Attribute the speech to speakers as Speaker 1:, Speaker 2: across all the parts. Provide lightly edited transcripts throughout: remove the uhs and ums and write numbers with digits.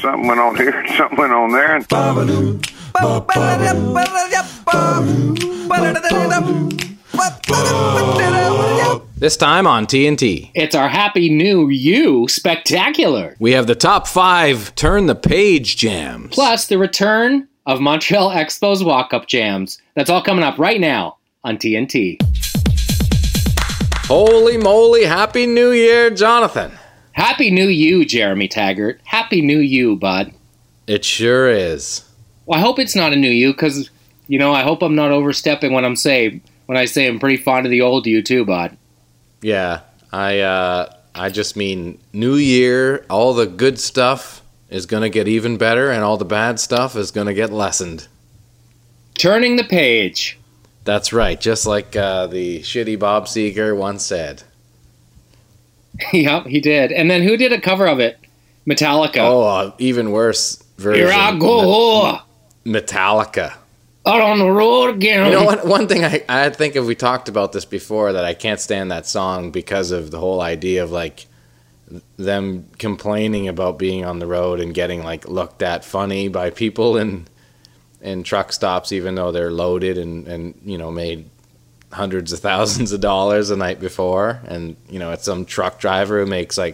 Speaker 1: something went on here, something went on there.
Speaker 2: This time on TNT.
Speaker 3: It's our Happy New You Spectacular.
Speaker 2: We have the top 5 Turn the Page jams.
Speaker 3: Plus the return of Montreal Expo's walk-up jams. That's all coming up right now on TNT.
Speaker 2: Holy moly, Happy New Year, Jonathan.
Speaker 3: Happy New You, Jeremy Taggart. Happy New You, bud.
Speaker 2: It sure is.
Speaker 3: Well, I hope it's not a new you, because, I hope I'm not overstepping when I say I'm pretty fond of the old you too, bud.
Speaker 2: Yeah, I just mean New Year, all the good stuff is going to get even better, and all the bad stuff is going to get lessened.
Speaker 3: Turning the page.
Speaker 2: That's right, just like the shitty Bob Seger once said.
Speaker 3: Yep, he did. And then who did a cover of it? Metallica.
Speaker 2: Oh, even worse version.
Speaker 3: Here I go.
Speaker 2: Metallica.
Speaker 3: Out on the road again.
Speaker 2: You know what? One thing I think we talked about this before, that I can't stand that song because of the whole idea of like them complaining about being on the road and getting like looked at funny by people in truck stops, even though they're loaded and made hundreds of thousands of dollars the night before, and it's some truck driver who makes like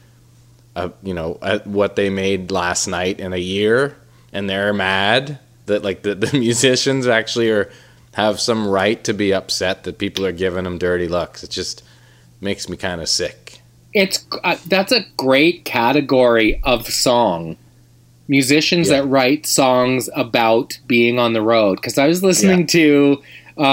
Speaker 2: what they made last night in a year, and they're mad that like the musicians actually have some right to be upset that people are giving them dirty looks. It just makes me kind of sick.
Speaker 3: It's that's a great category of song. Musicians that write songs about being on the road. Because I was listening to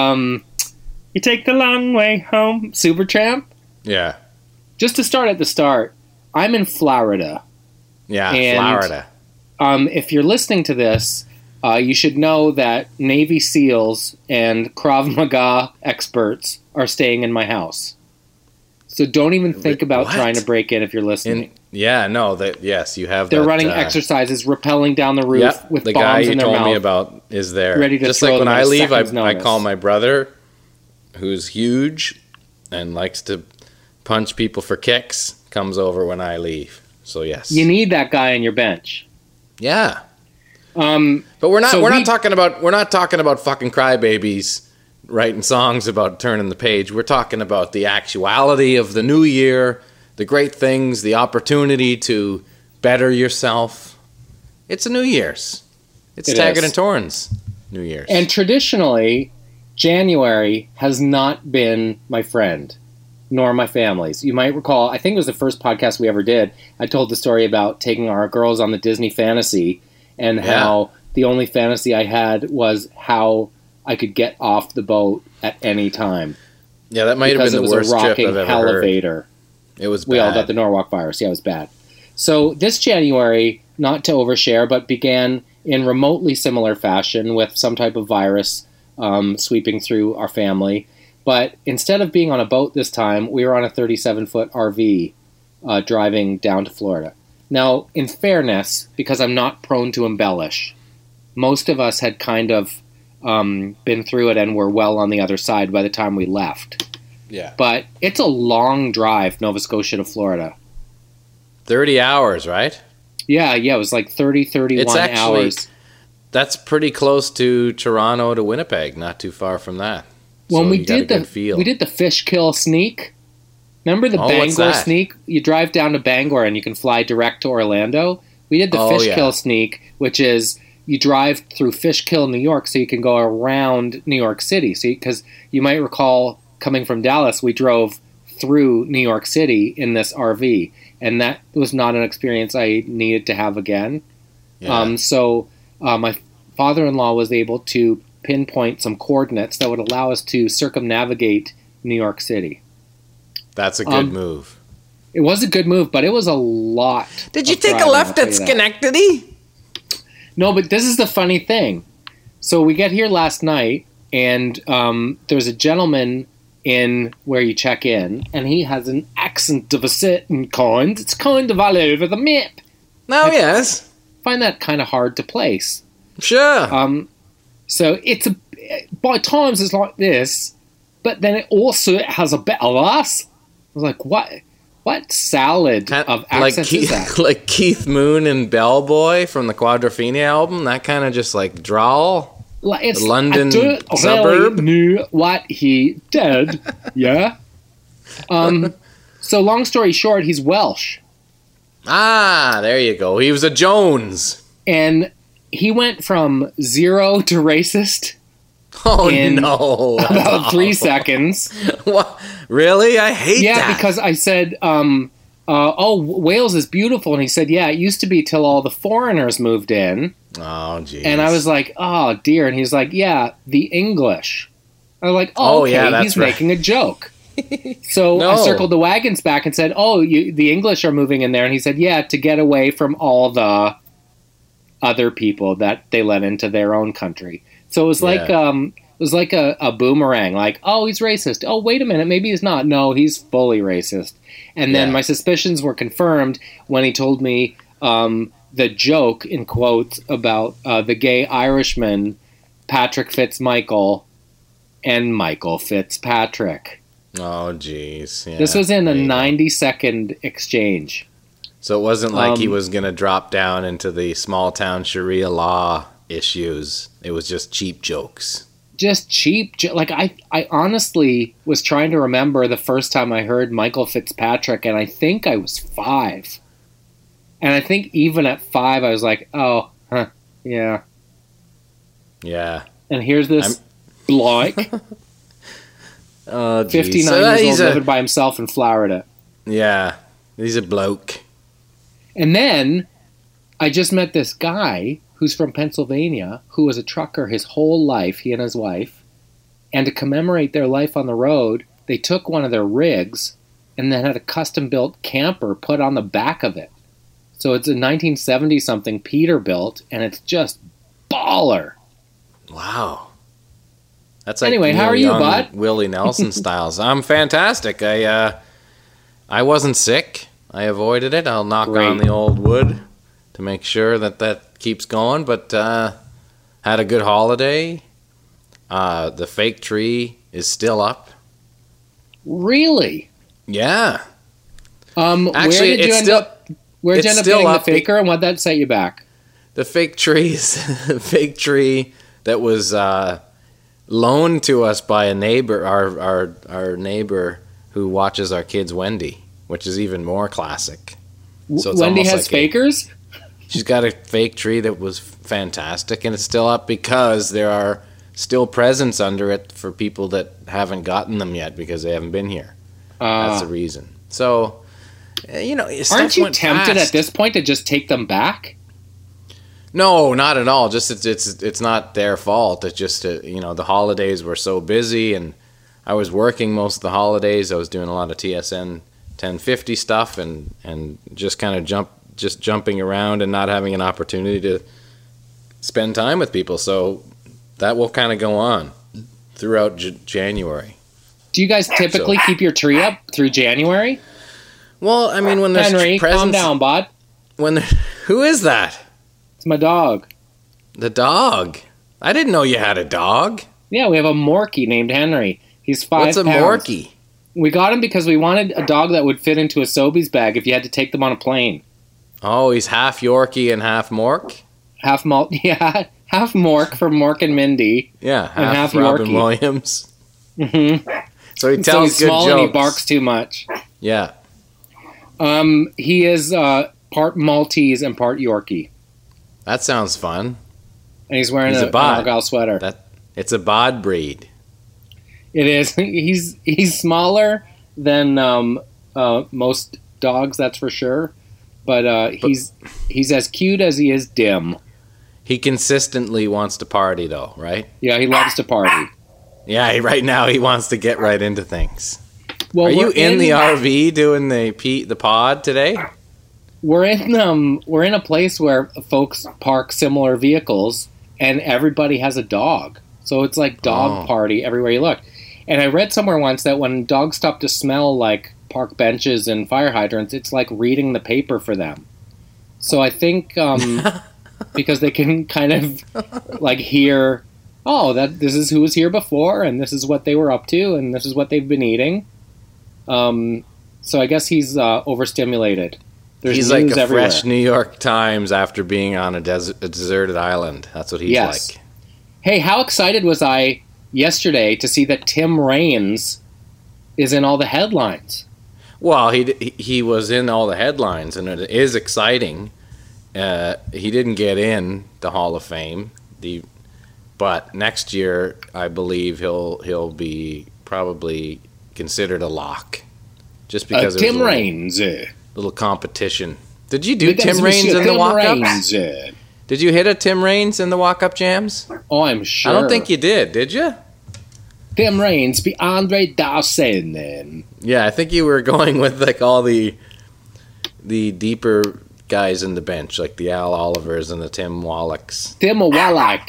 Speaker 3: You Take the Long Way Home, Supertramp.
Speaker 2: Yeah.
Speaker 3: Just to start at the start, I'm in Florida.
Speaker 2: Yeah,
Speaker 3: and,
Speaker 2: Florida.
Speaker 3: If you're listening to this, you should know that Navy SEALs and Krav Maga experts are staying in my house. So don't even think about trying to break in if you're listening.
Speaker 2: Yes, you have.
Speaker 3: They're running exercises, rappelling down the roof with
Speaker 2: the
Speaker 3: bombs
Speaker 2: guy
Speaker 3: in
Speaker 2: you
Speaker 3: their
Speaker 2: told
Speaker 3: mouth,
Speaker 2: me about is there.
Speaker 3: ready to
Speaker 2: just
Speaker 3: throw
Speaker 2: like when
Speaker 3: them
Speaker 2: I
Speaker 3: at a
Speaker 2: leave,
Speaker 3: second's
Speaker 2: I
Speaker 3: notice.
Speaker 2: call my brother, who's huge and likes to punch people for kicks, comes over when I leave. So yes,
Speaker 3: You need that guy on your bench.
Speaker 2: Yeah. But we're not talking about fucking crybabies writing songs about turning the page. We're talking about the actuality of the new year, the great things, the opportunity to better yourself. It's a New Year's. It's Taggart and Torrens New Year's.
Speaker 3: And traditionally, January has not been my friend, nor my family's. You might recall, I think it was the first podcast we ever did, I told the story about taking our girls on the Disney Fantasy and how the only fantasy I had was how I could get off the boat at any time.
Speaker 2: Yeah, that might have been the worst trip I've ever heard.
Speaker 3: Elevator.
Speaker 2: It was bad.
Speaker 3: We all got the Norwalk virus. Yeah, it was bad. So this January, not to overshare, but began in remotely similar fashion with some type of virus sweeping through our family. But instead of being on a boat this time, we were on a 37-foot RV driving down to Florida. Now, in fairness, because I'm not prone to embellish, most of us had kind of been through it and were well on the other side by the time we left.
Speaker 2: Yeah.
Speaker 3: But it's a long drive, Nova Scotia to Florida.
Speaker 2: 30 hours, right?
Speaker 3: Yeah, it was like 31 hours.
Speaker 2: That's pretty close to Toronto to Winnipeg, not too far from that.
Speaker 3: When
Speaker 2: so
Speaker 3: we did the Fishkill sneak. Remember the Bangor sneak? You drive down to Bangor and you can fly direct to Orlando. We did the Fishkill sneak, which is you drive through Fishkill, New York, so you can go around New York City. So, because you might recall, coming from Dallas, we drove through New York City in this RV, and that was not an experience I needed to have again. Yeah. So my father-in-law was able to pinpoint some coordinates that would allow us to circumnavigate New York City.
Speaker 2: That's a good move.
Speaker 3: It was a good move, but it was a lot.
Speaker 2: Did you take a left at Schenectady?
Speaker 3: No, but this is the funny thing. So we get here last night, and there's a gentleman in where you check in, and he has an accent of a certain kind. It's kind of all over the map.
Speaker 2: Oh, yes.
Speaker 3: I find that kind of hard to place.
Speaker 2: Sure.
Speaker 3: So it's by times it's like this, but then it also has a bit of us. I was like, what? What salad of accents is that?
Speaker 2: Like Keith Moon and Bellboy from the Quadrophenia album? That kind of just like drawl?
Speaker 3: It's
Speaker 2: London
Speaker 3: I don't
Speaker 2: suburb?
Speaker 3: really knew what he did. Yeah. So long story short, he's Welsh.
Speaker 2: Ah, there you go. He was a Jones.
Speaker 3: And he went from 0 to racist.
Speaker 2: Oh, no.
Speaker 3: About 3 seconds.
Speaker 2: What? Really? I hate that.
Speaker 3: Yeah, because I said, Wales is beautiful. And he said, yeah, it used to be till all the foreigners moved in.
Speaker 2: Oh, geez.
Speaker 3: And I was like, oh, dear. And he's like, yeah, the English. I was like, oh, okay,
Speaker 2: yeah,
Speaker 3: he's making a joke. So I circled the wagons back and said, the English are moving in there. And he said, yeah, to get away from all the other people that they let into their own country. So it was like a boomerang, like, oh, he's racist. Oh, wait a minute, maybe he's not. No, he's fully racist. And then my suspicions were confirmed when he told me the joke, in quotes, about the gay Irishman, Patrick Fitzmichael, and Michael Fitzpatrick.
Speaker 2: Oh, jeez. Yeah,
Speaker 3: this was in a 90-second exchange.
Speaker 2: So it wasn't like he was going to drop down into the small-town Sharia law issues. It was just cheap jokes.
Speaker 3: Just cheap. Like, I honestly was trying to remember the first time I heard Michael Fitzpatrick, and I think I was 5. And I think even at 5, I was like, oh, yeah.
Speaker 2: Yeah.
Speaker 3: And here's this bloke, 59 years old, living by himself in Florida.
Speaker 2: Yeah, he's a bloke.
Speaker 3: And then I just met this guy who's from Pennsylvania, who was a trucker his whole life, he and his wife. And to commemorate their life on the road, they took one of their rigs and then had a custom-built camper put on the back of it. So it's a 1970-something Peterbilt, and it's just baller.
Speaker 2: Wow. That's like
Speaker 3: anyway, how are you, bud?
Speaker 2: Willie Nelson styles. I'm fantastic. I wasn't sick. I avoided it. I'll knock on the old wood to make sure that keeps going. But had a good holiday. The fake tree is still up.
Speaker 3: Really?
Speaker 2: Yeah.
Speaker 3: Actually, where did you end up getting the faker, and what'd that set you back?
Speaker 2: The fake tree is a fake tree that was loaned to us by a neighbor, our neighbor who watches our kids, Wendy, which is even more classic.
Speaker 3: So it's Wendy has like fakers?
Speaker 2: She's got a fake tree that was fantastic, and it's still up because there are still presents under it for people that haven't gotten them yet because they haven't been here. That's the reason. So,
Speaker 3: aren't you tempted at this point to just take them back?
Speaker 2: No, not at all. Just it's not their fault. It's just the holidays were so busy, and I was working most of the holidays. I was doing a lot of TSN 1050 stuff, and just kind of jumping around and not having an opportunity to spend time with people. So that will kind of go on throughout January.
Speaker 3: Do you guys typically keep your tree up through January?
Speaker 2: Well, I mean, when there's
Speaker 3: Henry,
Speaker 2: presents,
Speaker 3: calm down, bud.
Speaker 2: Who is that?
Speaker 3: It's my dog.
Speaker 2: The dog? I didn't know you had a dog.
Speaker 3: Yeah, we have a Morkie named Henry. He's 5
Speaker 2: pounds. What's a Morkie?
Speaker 3: We got him because we wanted a dog that would fit into a Sobeys bag if you had to take them on a plane.
Speaker 2: Oh, he's half Yorkie and half Mork?
Speaker 3: Half Mork from Mork and Mindy.
Speaker 2: Yeah, half Robin Yorkie. Williams.
Speaker 3: Mm-hmm.
Speaker 2: So he tells
Speaker 3: he's small
Speaker 2: good jokes.
Speaker 3: And he barks too much.
Speaker 2: Yeah.
Speaker 3: He is part Maltese and part Yorkie.
Speaker 2: That sounds fun.
Speaker 3: And he's wearing an Argyle sweater.
Speaker 2: It's a bod breed.
Speaker 3: It is. He's smaller than most dogs, that's for sure. But he's as cute as he is dim.
Speaker 2: He consistently wants to party, though, right?
Speaker 3: Yeah, he loves to party.
Speaker 2: Yeah, right now he wants to get right into things.
Speaker 3: Well,
Speaker 2: are you in the RV doing the pod today?
Speaker 3: We're in a place where folks park similar vehicles, and everybody has a dog. So it's like dog party everywhere you look. And I read somewhere once that when dogs stop to smell like park benches and fire hydrants, it's like reading the paper for them. So I think because they can kind of like hear, that this is who was here before, and this is what they were up to, and this is what they've been eating. So I guess he's overstimulated.
Speaker 2: He's like a fresh New York Times after being on a deserted island. That's what he's like.
Speaker 3: Hey, how excited was I yesterday to see that Tim Raines is in all the headlines?
Speaker 2: Well, he was in all the headlines, and it is exciting. He didn't get in the Hall of Fame, but next year I believe he'll be probably considered a lock, just because
Speaker 3: Tim Raines.
Speaker 2: Little competition. Did you do Tim Raines in the walk-ups? Did you hit a Tim Raines in the walk-up jams?
Speaker 3: Oh, I'm sure.
Speaker 2: I don't think you did you?
Speaker 3: Tim Raines be Andre Dawson then.
Speaker 2: Yeah, I think you were going with like all the deeper guys in the bench, like the Al Olivers and the Tim Wallachs.
Speaker 3: Tim Wallach.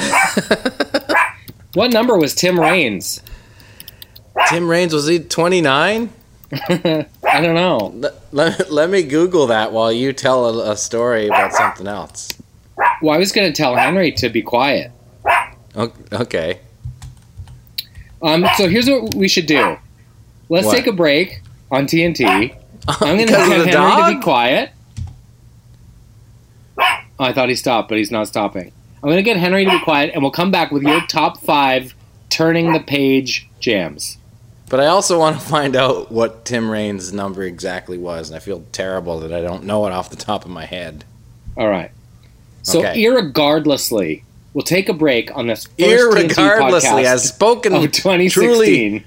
Speaker 3: What number was Tim Raines?
Speaker 2: Tim Raines, was he 29?
Speaker 3: I don't know.
Speaker 2: Let me Google that while you tell a story about something else.
Speaker 3: Well, I was going to tell Henry to be quiet.
Speaker 2: Okay.
Speaker 3: So here's what we should do. Let's take a break on TNT. I'm going to get Henry to be quiet. Oh, I thought he stopped, but he's not stopping. I'm going to get Henry to be quiet, and we'll come back with your top 5 turning the page jams.
Speaker 2: But I also want to find out what Tim Raines' number exactly was, and I feel terrible that I don't know it off the top of my head.
Speaker 3: All right. So, irregardlessly, we'll take a break on this first
Speaker 2: irregardlessly, as spoken
Speaker 3: of 2016.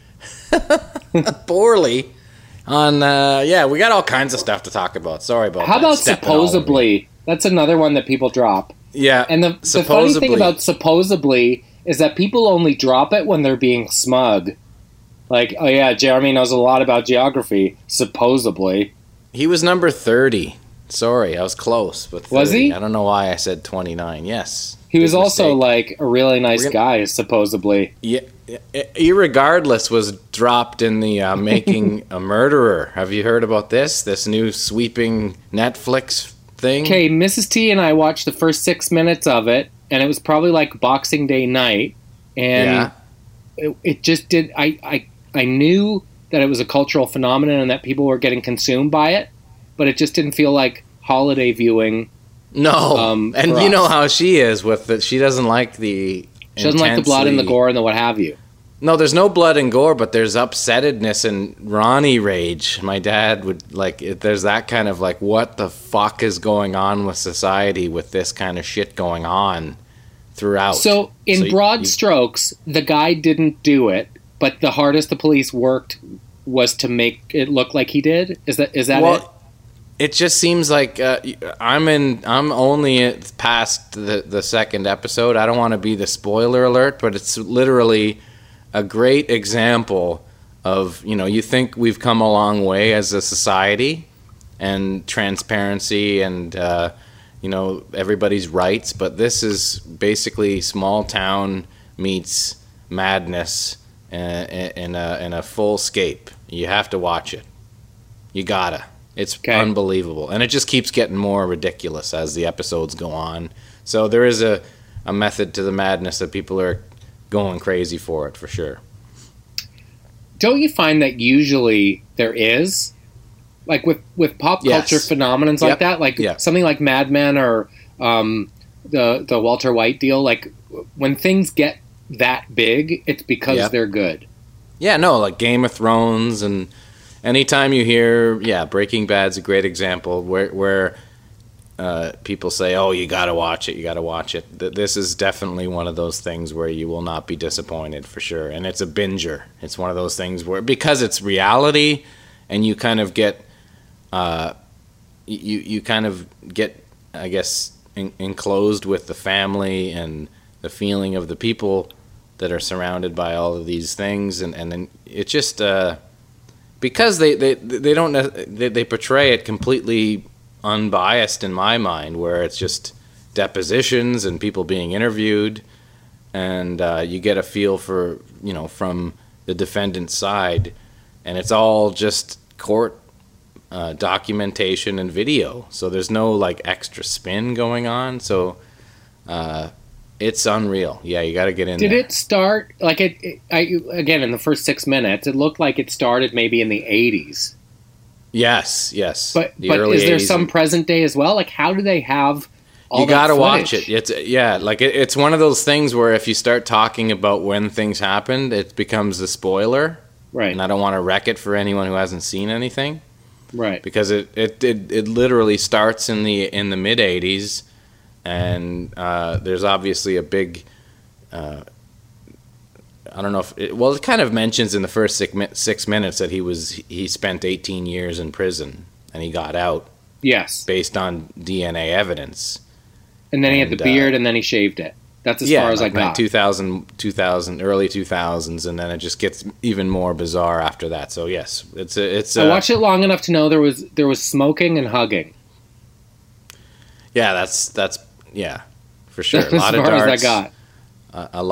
Speaker 2: Truly poorly. On we got all kinds of stuff to talk about. Sorry about that.
Speaker 3: How about supposedly? That's another one that people drop.
Speaker 2: Yeah.
Speaker 3: And the funny thing about supposedly is that people only drop it when they're being smug. Like, oh yeah, Jeremy knows a lot about geography, supposedly.
Speaker 2: He was number 30. Sorry, I was close, but 30.
Speaker 3: Was he?
Speaker 2: I don't know why I said 29. Yes.
Speaker 3: He was also like a really nice guy, supposedly.
Speaker 2: Yeah. Irregardless was dropped in the Making a Murderer. Have you heard about this? This new sweeping Netflix thing? Okay,
Speaker 3: Mrs. T and I watched the first 6 minutes of it, and it was probably like Boxing Day night, and it just did. I knew that it was a cultural phenomenon and that people were getting consumed by it, but it just didn't feel like holiday viewing.
Speaker 2: No, and you know how she is with it. She doesn't like the.
Speaker 3: She doesn't like the blood and the gore and the what have you.
Speaker 2: No, there's no blood and gore, but there's upsettedness and Ronnie rage. My dad would there's that kind of like, what the fuck is going on with society with this kind of shit going on throughout. So in broad strokes, the guy didn't do it, but the hardest the police worked was to make it look like he did. Is that it? It just seems like I'm only past the second episode. I don't want to be the spoiler alert, but it's literally a great example of, you think we've come a long way as a society and transparency and everybody's rights, but this is basically small town meets madness in a full scape. You have to watch it. You gotta. It's unbelievable. And it just keeps getting more ridiculous as the episodes go on. So there is a method to the madness that people are going crazy for it, for sure.
Speaker 3: Don't you find that usually there is? Like with pop culture phenomenons like that? Like something like Mad Men or the Walter White deal, like when things get that big, it's because they're good.
Speaker 2: Yeah, no, like Game of Thrones, and anytime you hear, Breaking Bad's a great example where people say, oh, you gotta watch it. This is definitely one of those things where you will not be disappointed, for sure. And it's a binger. It's one of those things where, because it's reality, and you kind of get, you kind of get, I guess, enclosed with the family and the feeling of the people that are surrounded by all of these things, and then it just because they portray it completely unbiased in my mind, where it's just depositions and people being interviewed, and you get a feel for from the defendant's side, and it's all just court documentation and video, so there's no like extra spin going on, so it's unreal. Yeah, you got to get in there.
Speaker 3: Did it start like again in the first 6 minutes? It looked like it started maybe in the 80s.
Speaker 2: Yes.
Speaker 3: But
Speaker 2: The
Speaker 3: is
Speaker 2: early
Speaker 3: there
Speaker 2: 80s
Speaker 3: some present day as well? Like, how do they have all
Speaker 2: you
Speaker 3: that
Speaker 2: gotta
Speaker 3: footage?
Speaker 2: watch it. It's one of those things where if you start talking about when things happened, it becomes a spoiler.
Speaker 3: Right.
Speaker 2: And I don't want to wreck it for anyone who hasn't seen anything.
Speaker 3: Right.
Speaker 2: Because it literally starts in the mid 80s, and there's obviously a big I don't know if it kind of mentions in the first 6 minutes that he spent 18 years in prison and he got out.
Speaker 3: Yes.
Speaker 2: Based on DNA evidence.
Speaker 3: And then he had the beard, and then he shaved it. That's as far as I got.
Speaker 2: 2000, early 2000s, and then it just gets even more bizarre after that. So yes, it's.
Speaker 3: I watched it long enough to know there was smoking and hugging.
Speaker 2: Yeah, that's for sure. A lot
Speaker 3: as
Speaker 2: of
Speaker 3: far
Speaker 2: darts.
Speaker 3: As I got.
Speaker 2: A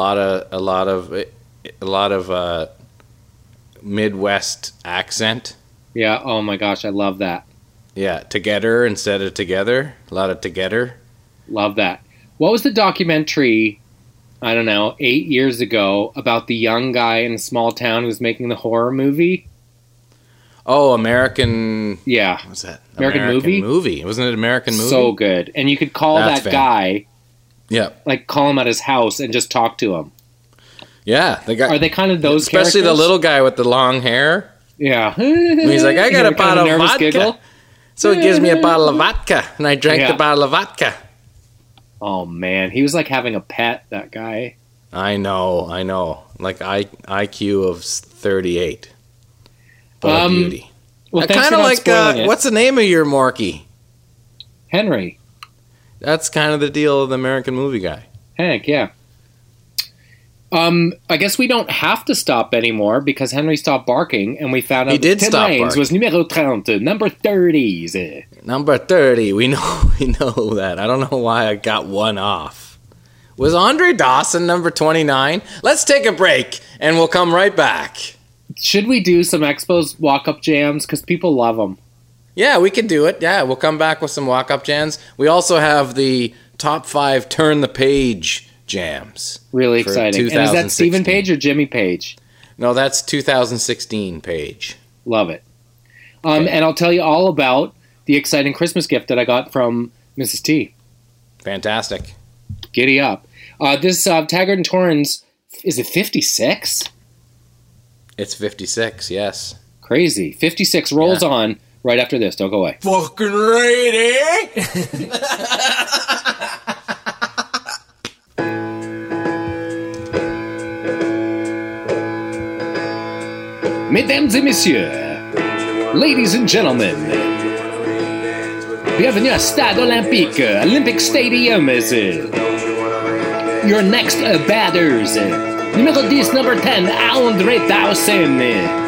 Speaker 2: lot of Midwest accent.
Speaker 3: Yeah. Oh my gosh, I love that.
Speaker 2: Yeah, together instead of together. A lot of together.
Speaker 3: Love that. What was the documentary, I don't know, 8 years ago about the young guy in a small town who was making the horror movie?
Speaker 2: Oh, American...
Speaker 3: Yeah.
Speaker 2: What's that?
Speaker 3: American Movie?
Speaker 2: Wasn't it American Movie?
Speaker 3: So good. And you could call that guy...
Speaker 2: Yeah.
Speaker 3: Like, call him at his house and just talk to him.
Speaker 2: Yeah.
Speaker 3: Are they kind of those
Speaker 2: especially
Speaker 3: characters?
Speaker 2: The little guy with the long hair.
Speaker 3: Yeah.
Speaker 2: He's like, I got a bottle of vodka.
Speaker 3: Giggle.
Speaker 2: So he gives me a bottle of vodka, and I drank the bottle of vodka.
Speaker 3: Oh, man. He was like having a pet, that guy.
Speaker 2: I know. Like IQ of 38. But a beauty.
Speaker 3: Well,
Speaker 2: kind of like, what's the name of your Morky?
Speaker 3: Henry.
Speaker 2: That's kind of the deal of the American Movie guy.
Speaker 3: Hank, yeah. I guess we don't have to stop anymore because Henry stopped barking, and we found out
Speaker 2: he did
Speaker 3: Tim
Speaker 2: stop
Speaker 3: Raines
Speaker 2: barking.
Speaker 3: was numéro 30, number 30.
Speaker 2: Number 30. We know that. I don't know why I got one off. Was Andre Dawson number 29? Let's take a break, and we'll come right back.
Speaker 3: Should we do some Expos walk-up jams? Because people love them.
Speaker 2: Yeah, we can do it. Yeah, we'll come back with some walk-up jams. We also have the top 5 turn the page jams.
Speaker 3: Really exciting. And is that Stephen Page or Jimmy Page?
Speaker 2: No, that's 2016 Page.
Speaker 3: Love it. And I'll tell you all about the exciting Christmas gift that I got from Mrs. T.
Speaker 2: Fantastic.
Speaker 3: Giddy up. This Taggart and Torrens, is it 56?
Speaker 2: It's 56, yes.
Speaker 3: Crazy. 56 rolls on right after this. Don't go away.
Speaker 4: Fucking ready?
Speaker 3: Mesdames et messieurs, ladies and gentlemen, bienvenue à Stade Olympique, Olympic Stadium. Your next batters, numéro 10, number 10, Andre Dawson.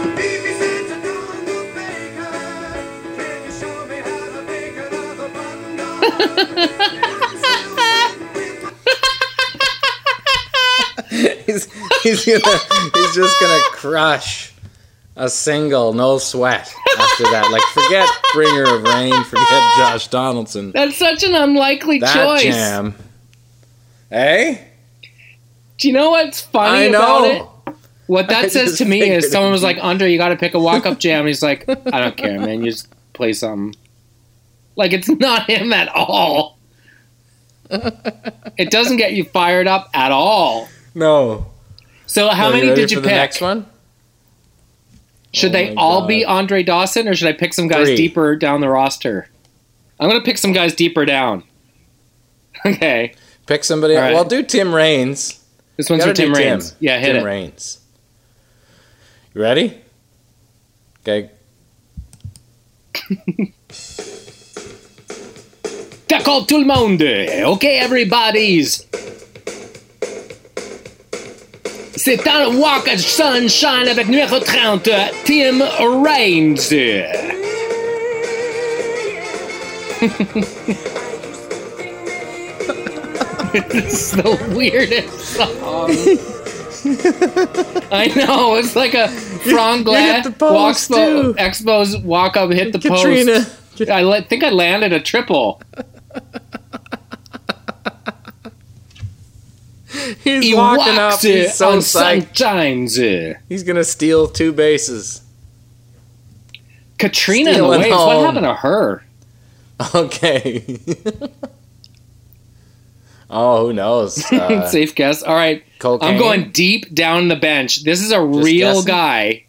Speaker 2: he's just gonna crush a single, no sweat after that. Like, forget Bringer of Rain, forget Josh Donaldson.
Speaker 3: That's such an unlikely choice.
Speaker 2: That jam. Hey?
Speaker 3: Do you know what's funny about it? What that says to me is someone was like, Andre, you got to pick a walk-up jam. And he's like, I don't care, man. You just play something. Like, it's not him at all. It doesn't get you fired up at all.
Speaker 2: No.
Speaker 3: So how many did you pick?
Speaker 2: The next one?
Speaker 3: Should they all be Andre Dawson, or should I pick some guys deeper down the roster? I'm going to pick some guys deeper down. Okay.
Speaker 2: Pick somebody. Right. Well, do Tim Raines.
Speaker 3: This one's for Tim Raines. Yeah, hit it.
Speaker 2: Tim Raines. You ready? Okay.
Speaker 3: D'accord tout le monde. Okay, everybody's. C'est un Walk of Sunshine avec numéro 30, Tim Raines. This is the weirdest song. I know, it's like a Franglais Expos walk up, hit the
Speaker 2: Katrina.
Speaker 3: post. I think I landed a triple.
Speaker 2: He's walking up. He's so psyched.
Speaker 3: Sometimes.
Speaker 2: He's gonna steal 2 bases.
Speaker 3: Katrina and the Waves.
Speaker 2: home.
Speaker 3: What happened to her?
Speaker 2: Okay. Oh, who knows?
Speaker 3: Safe guess. All right.
Speaker 2: Cocaine?
Speaker 3: I'm going deep down the bench. This is a real
Speaker 2: guessing?
Speaker 3: guy.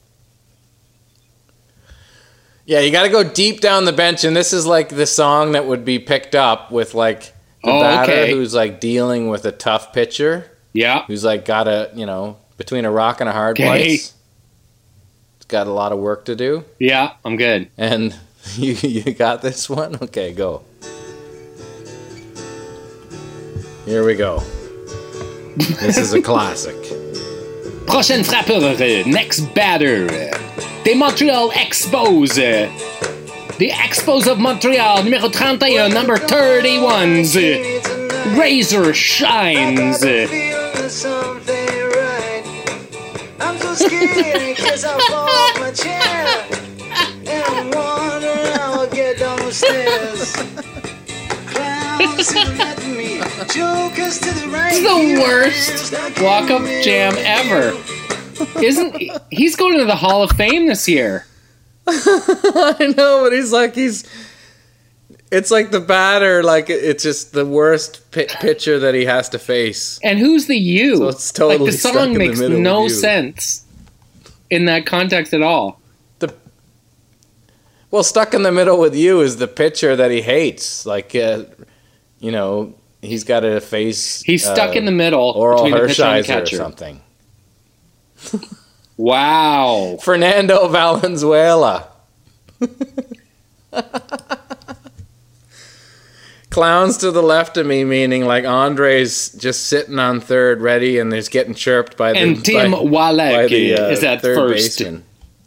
Speaker 2: Yeah, you got to go deep down the bench, and this is like the song that would be picked up with like the batter who's like dealing with a tough pitcher.
Speaker 3: Yeah.
Speaker 2: Who's like got between a rock and a hard place. It's got a lot of work to do.
Speaker 3: Yeah, I'm good.
Speaker 2: And you got this one? Okay, go. Here we go. This is a classic.
Speaker 3: Prochaine frappeur, next batter. Des Montreal Expos. The Expos of Montreal, numéro 31, number 31s. Razor Shines.
Speaker 5: I'm so scared because I fall off my chair. And I'm wondering how I'll get down the stairs. Clowns to the left of me, jokers to the right.
Speaker 3: This is the worst walk-up jam ever. He's going to the Hall of Fame this year.
Speaker 2: I know, but it's like the batter, like it's just the worst pitcher that he has to face.
Speaker 3: And who's the you?
Speaker 2: So it's totally
Speaker 3: like the song makes no sense in that context at all.
Speaker 2: Well, stuck in the middle with you is the pitcher that he hates. Like, he's got to face.
Speaker 3: He's stuck in the middle
Speaker 2: Oral
Speaker 3: between the pitcher and the
Speaker 2: Hershiser
Speaker 3: catcher.
Speaker 2: or something.
Speaker 3: Wow.
Speaker 2: Fernando Valenzuela. Clowns to the left of me, meaning like Andre's just sitting on third ready and he's getting chirped by the
Speaker 3: And Tim Walek is at
Speaker 2: third
Speaker 3: first.
Speaker 2: baseman.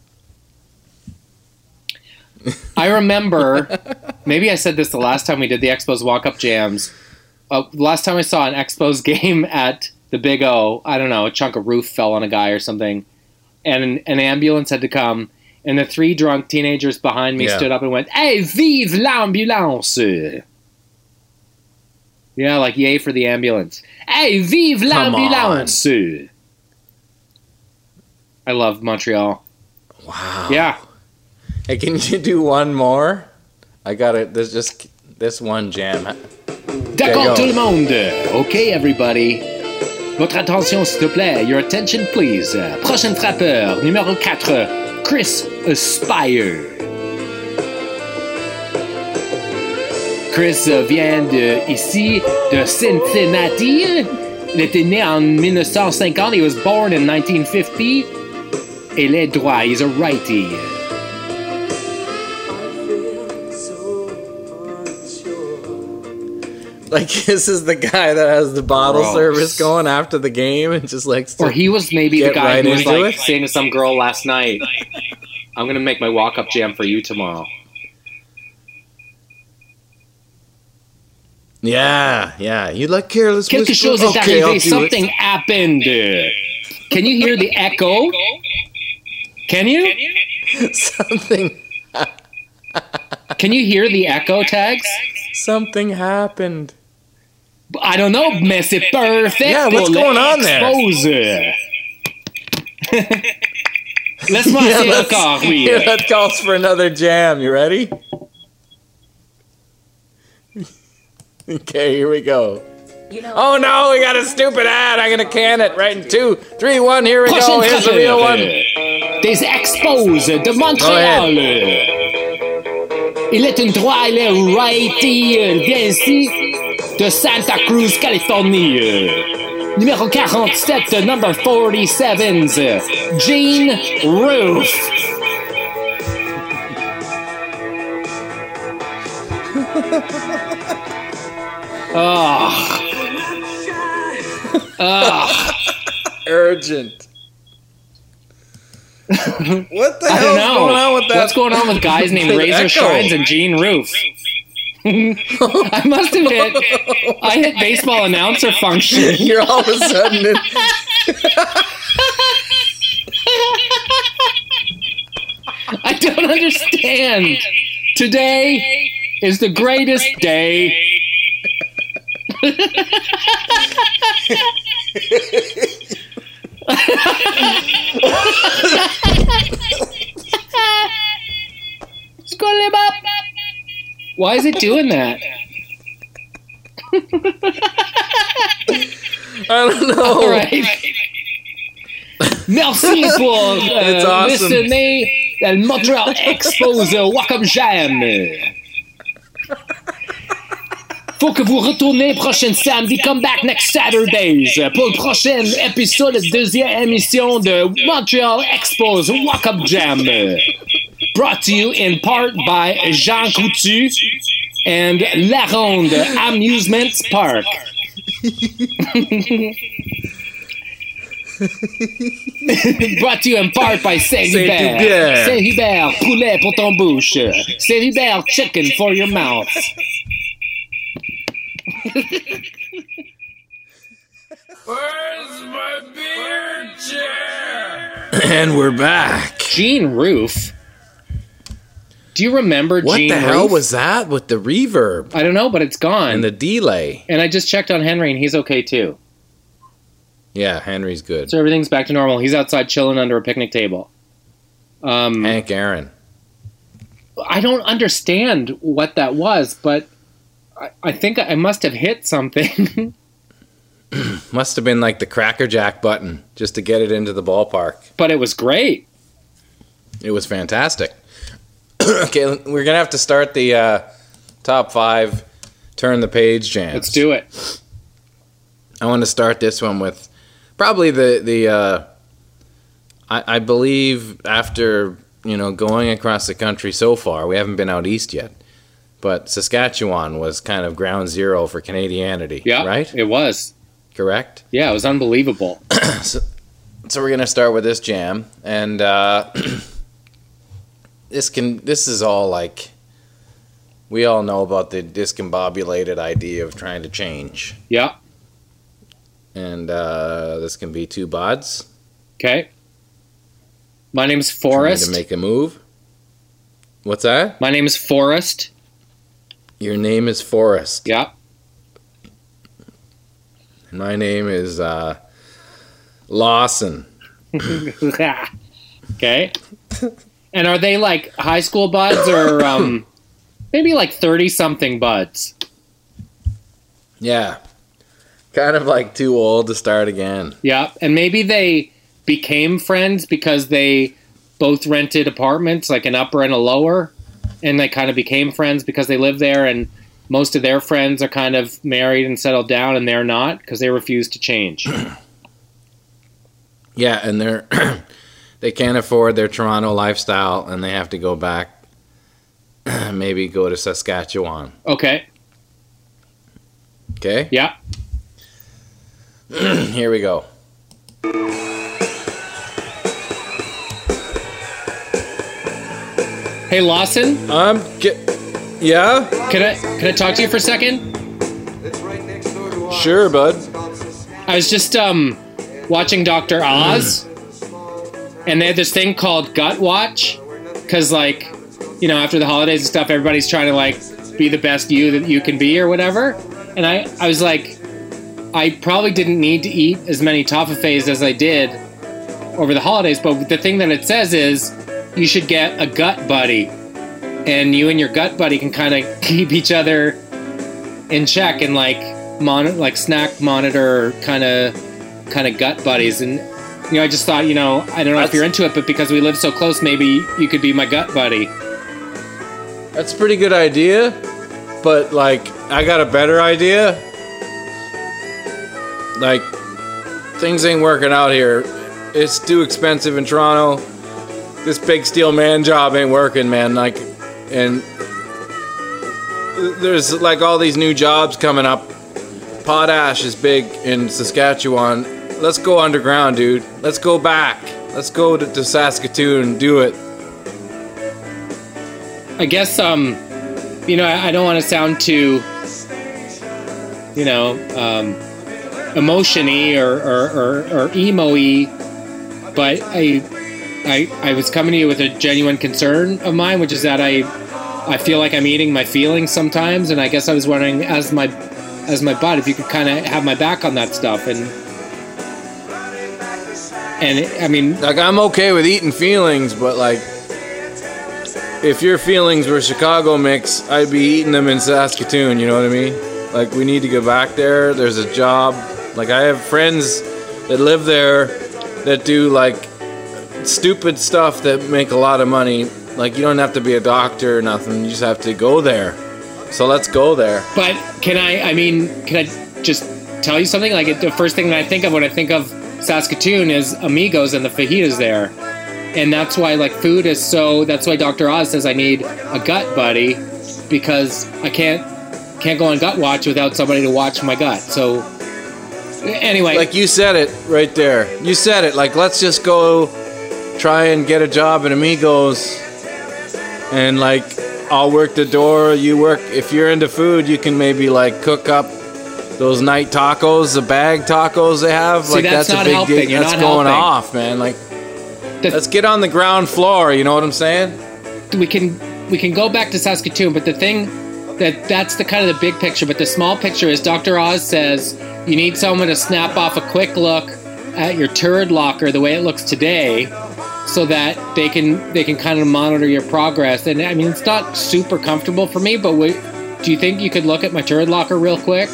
Speaker 3: I remember, maybe I said this the last time we did the Expos walk-up jams. Last time I saw an Expos game at the Big O, I don't know, a chunk of roof fell on a guy or something, and an ambulance had to come, and the three drunk teenagers behind me stood up and went, "Hey, vive l'ambulance!" Yeah, like yay for the ambulance. Hey, vive l'ambulance! I love Montreal.
Speaker 2: Wow.
Speaker 3: Yeah.
Speaker 2: Hey, can you do one more? I got it. There's just this one jam.
Speaker 3: D'accord tout le monde. Okay, everybody. Votre attention, s'il te plaît. Your attention, please. Prochain frappeur, numéro 4, Chris Spire. Chris vient de Cincinnati. Il était né en 1950. He was born in 1950. Il est droit. He's a righty.
Speaker 2: Like, this is the guy that has the bottle service going after the game and just likes to.
Speaker 3: Or he was maybe the guy
Speaker 2: right
Speaker 3: who was like
Speaker 2: it.
Speaker 3: saying to some girl last night, "I'm going to make my walk-up jam for you tomorrow."
Speaker 2: Yeah. You like Careless
Speaker 3: Quelque
Speaker 2: Whisper?
Speaker 3: chose est
Speaker 2: Okay, I'll
Speaker 3: arrivé.
Speaker 2: do
Speaker 3: Something
Speaker 2: it.
Speaker 3: happened. Can you hear the echo? Can you?
Speaker 2: Something.
Speaker 3: Can you hear the echo, Tags?
Speaker 2: Something happened.
Speaker 3: I don't know, mais c'est perfect.
Speaker 2: Yeah, what's
Speaker 3: pour
Speaker 2: going on there?
Speaker 3: l'expose. Laisse-moi essayer encore, oui.
Speaker 2: Yeah, that calls for another jam. You ready? Okay, here we go. Oh no, we got a stupid ad. I'm gonna can it right in 2, 3, 1. Here we go.
Speaker 3: Prochaine
Speaker 2: Here's the real one.
Speaker 3: Des Expos de Montréal. Il est un droit, il est righty. Il vient ici de Santa Cruz, Californie. Numéro 47, number 47s, Gene Roof.
Speaker 2: Urgent. What the
Speaker 3: I
Speaker 2: hell's
Speaker 3: don't know.
Speaker 2: going on with that?
Speaker 3: What's going on with guys named
Speaker 2: The
Speaker 3: Razor
Speaker 2: echo.
Speaker 3: Shines and Gene Roof? I must have hit baseball announcer function.
Speaker 2: You're all of a sudden.
Speaker 3: I don't understand. Today is the greatest day. Why is it doing that?
Speaker 2: I don't know.
Speaker 3: All right. Merci pour
Speaker 2: It's awesome.
Speaker 3: listener al Montreal Expose Wacom Jam. Faut que vous retournez prochain samedi. Come back next Saturdays pour le prochain épisode, deuxième émission de Montreal Expose Wacom Jam. Brought to you in part by Jean Coutu and La Ronde Amusement Park. Brought to you in part by Saint-Hubert.
Speaker 2: Saint-Hubert.
Speaker 3: Saint-Hubert, poulet pour ton bouche. Saint-Hubert, chicken for your mouth.
Speaker 4: Where's my beer chair?
Speaker 2: And we're back.
Speaker 3: Gene Roof. Do you remember
Speaker 2: What
Speaker 3: Gene
Speaker 2: the
Speaker 3: Roof?
Speaker 2: hell was that with the reverb
Speaker 3: I don't know, but it's gone.
Speaker 2: and the delay?
Speaker 3: And I just checked on Henry, and he's okay too.
Speaker 2: Yeah, Henry's good.
Speaker 3: So everything's back to normal. He's outside chilling under a picnic table.
Speaker 2: Hank Aaron.
Speaker 3: I don't understand what that was, but I think I must have hit something.
Speaker 2: Must have been like the Cracker Jack button just to get it into the ballpark.
Speaker 3: But it was great.
Speaker 2: It was fantastic. Okay, we're going to have to start the top 5 turn the page jams.
Speaker 3: Let's do it.
Speaker 2: I want to start this one with probably I believe after, going across the country so far, we haven't been out east yet, but Saskatchewan was kind of ground zero for Canadianity,
Speaker 3: Yeah,
Speaker 2: right?
Speaker 3: It was.
Speaker 2: Correct?
Speaker 3: Yeah, it was unbelievable.
Speaker 2: So we're going to start with this jam, and this is all like, we all know about the discombobulated idea of trying to change.
Speaker 3: Yeah.
Speaker 2: And this can be 2 buds.
Speaker 3: Okay. My name's
Speaker 2: Trying
Speaker 3: Forrest.
Speaker 2: to make a move. What's that?
Speaker 3: My name is Forrest.
Speaker 2: Your name is Forrest.
Speaker 3: Yeah.
Speaker 2: And my name is Lawson.
Speaker 3: Okay. And are they like high school buds or maybe like 30-something buds?
Speaker 2: Yeah. Kind of like too old to start again.
Speaker 3: Yeah. And maybe they became friends because they both rented apartments, like an upper and a lower, and they kind of became friends because they live there, and most of their friends are kind of married and settled down, and they're not because they refuse to change.
Speaker 2: Yeah, and they can't afford their Toronto lifestyle, and they have to go back, maybe go to Saskatchewan.
Speaker 3: Okay.
Speaker 2: Okay?
Speaker 3: Yeah.
Speaker 2: Here we go.
Speaker 3: Hey, Lawson,
Speaker 2: Yeah?
Speaker 3: can I talk to you for a second?
Speaker 2: Sure, bud.
Speaker 3: I was just watching Dr. Oz, and they had this thing called Gut Watch, because after the holidays and stuff, everybody's trying to be the best you that you can be or whatever. And I was like, I probably didn't need to eat as many toffees as I did over the holidays, but the thing that it says is you should get a gut buddy, and you and your gut buddy can kind of keep each other in check and snack monitor kind of gut buddies. And I just thought, I don't know if you're into it, but because we live so close, maybe you could be my gut buddy.
Speaker 2: That's a pretty good idea, but I got a better idea. Things ain't working out here. It's too expensive in Toronto. This big steel man job ain't working, man. And there's all these new jobs coming up. Potash is big in Saskatchewan. Let's go underground, dude. Let's go back. Let's go to Saskatoon and do it.
Speaker 3: I guess, I don't want to sound too, emotion-y or emo-y, but I was coming to you with a genuine concern of mine, which is that I feel like I'm eating my feelings sometimes, and I guess I was wondering, as my bud, if you could kind of have my back on that stuff, and I'm okay
Speaker 2: with eating feelings, but if your feelings were Chicago mix, I'd be eating them in Saskatoon, you know what I mean? Like, we need to get back there. There's a job. Like, I have friends that live there that do, like, stupid stuff that make a lot of money. Like, you don't have to be a doctor or nothing. You just have to go there. So let's go there.
Speaker 3: But can I just tell you something? Like, the first thing that I think of when I think of Saskatoon is Amigos and the fajitas there. And that's why, like, food is so... That's why Dr. Oz says I need a gut buddy, because I can't go on gut watch without somebody to watch my gut. So, anyway.
Speaker 2: Like, you said it right there. You said it. Like, let's just go try and get a job at Amigos. And, like, I'll work the door. You work... If you're into food, you can maybe, like, cook up those night tacos, the bag tacos they have.
Speaker 3: See,
Speaker 2: like,
Speaker 3: that's
Speaker 2: a
Speaker 3: not
Speaker 2: big
Speaker 3: helping.
Speaker 2: gig.
Speaker 3: You're
Speaker 2: That's
Speaker 3: not
Speaker 2: going
Speaker 3: helping.
Speaker 2: off, man. Like... Let's get on the ground floor, you know what I'm saying?
Speaker 3: We can go back to Saskatoon, but the thing that's the kind of the big picture, but the small picture is Dr. Oz says you need someone to snap off a quick look at your turd locker the way it looks today, so that they can kind of monitor your progress. And I mean, it's not super comfortable for me, but do you think you could look at my turd locker real quick?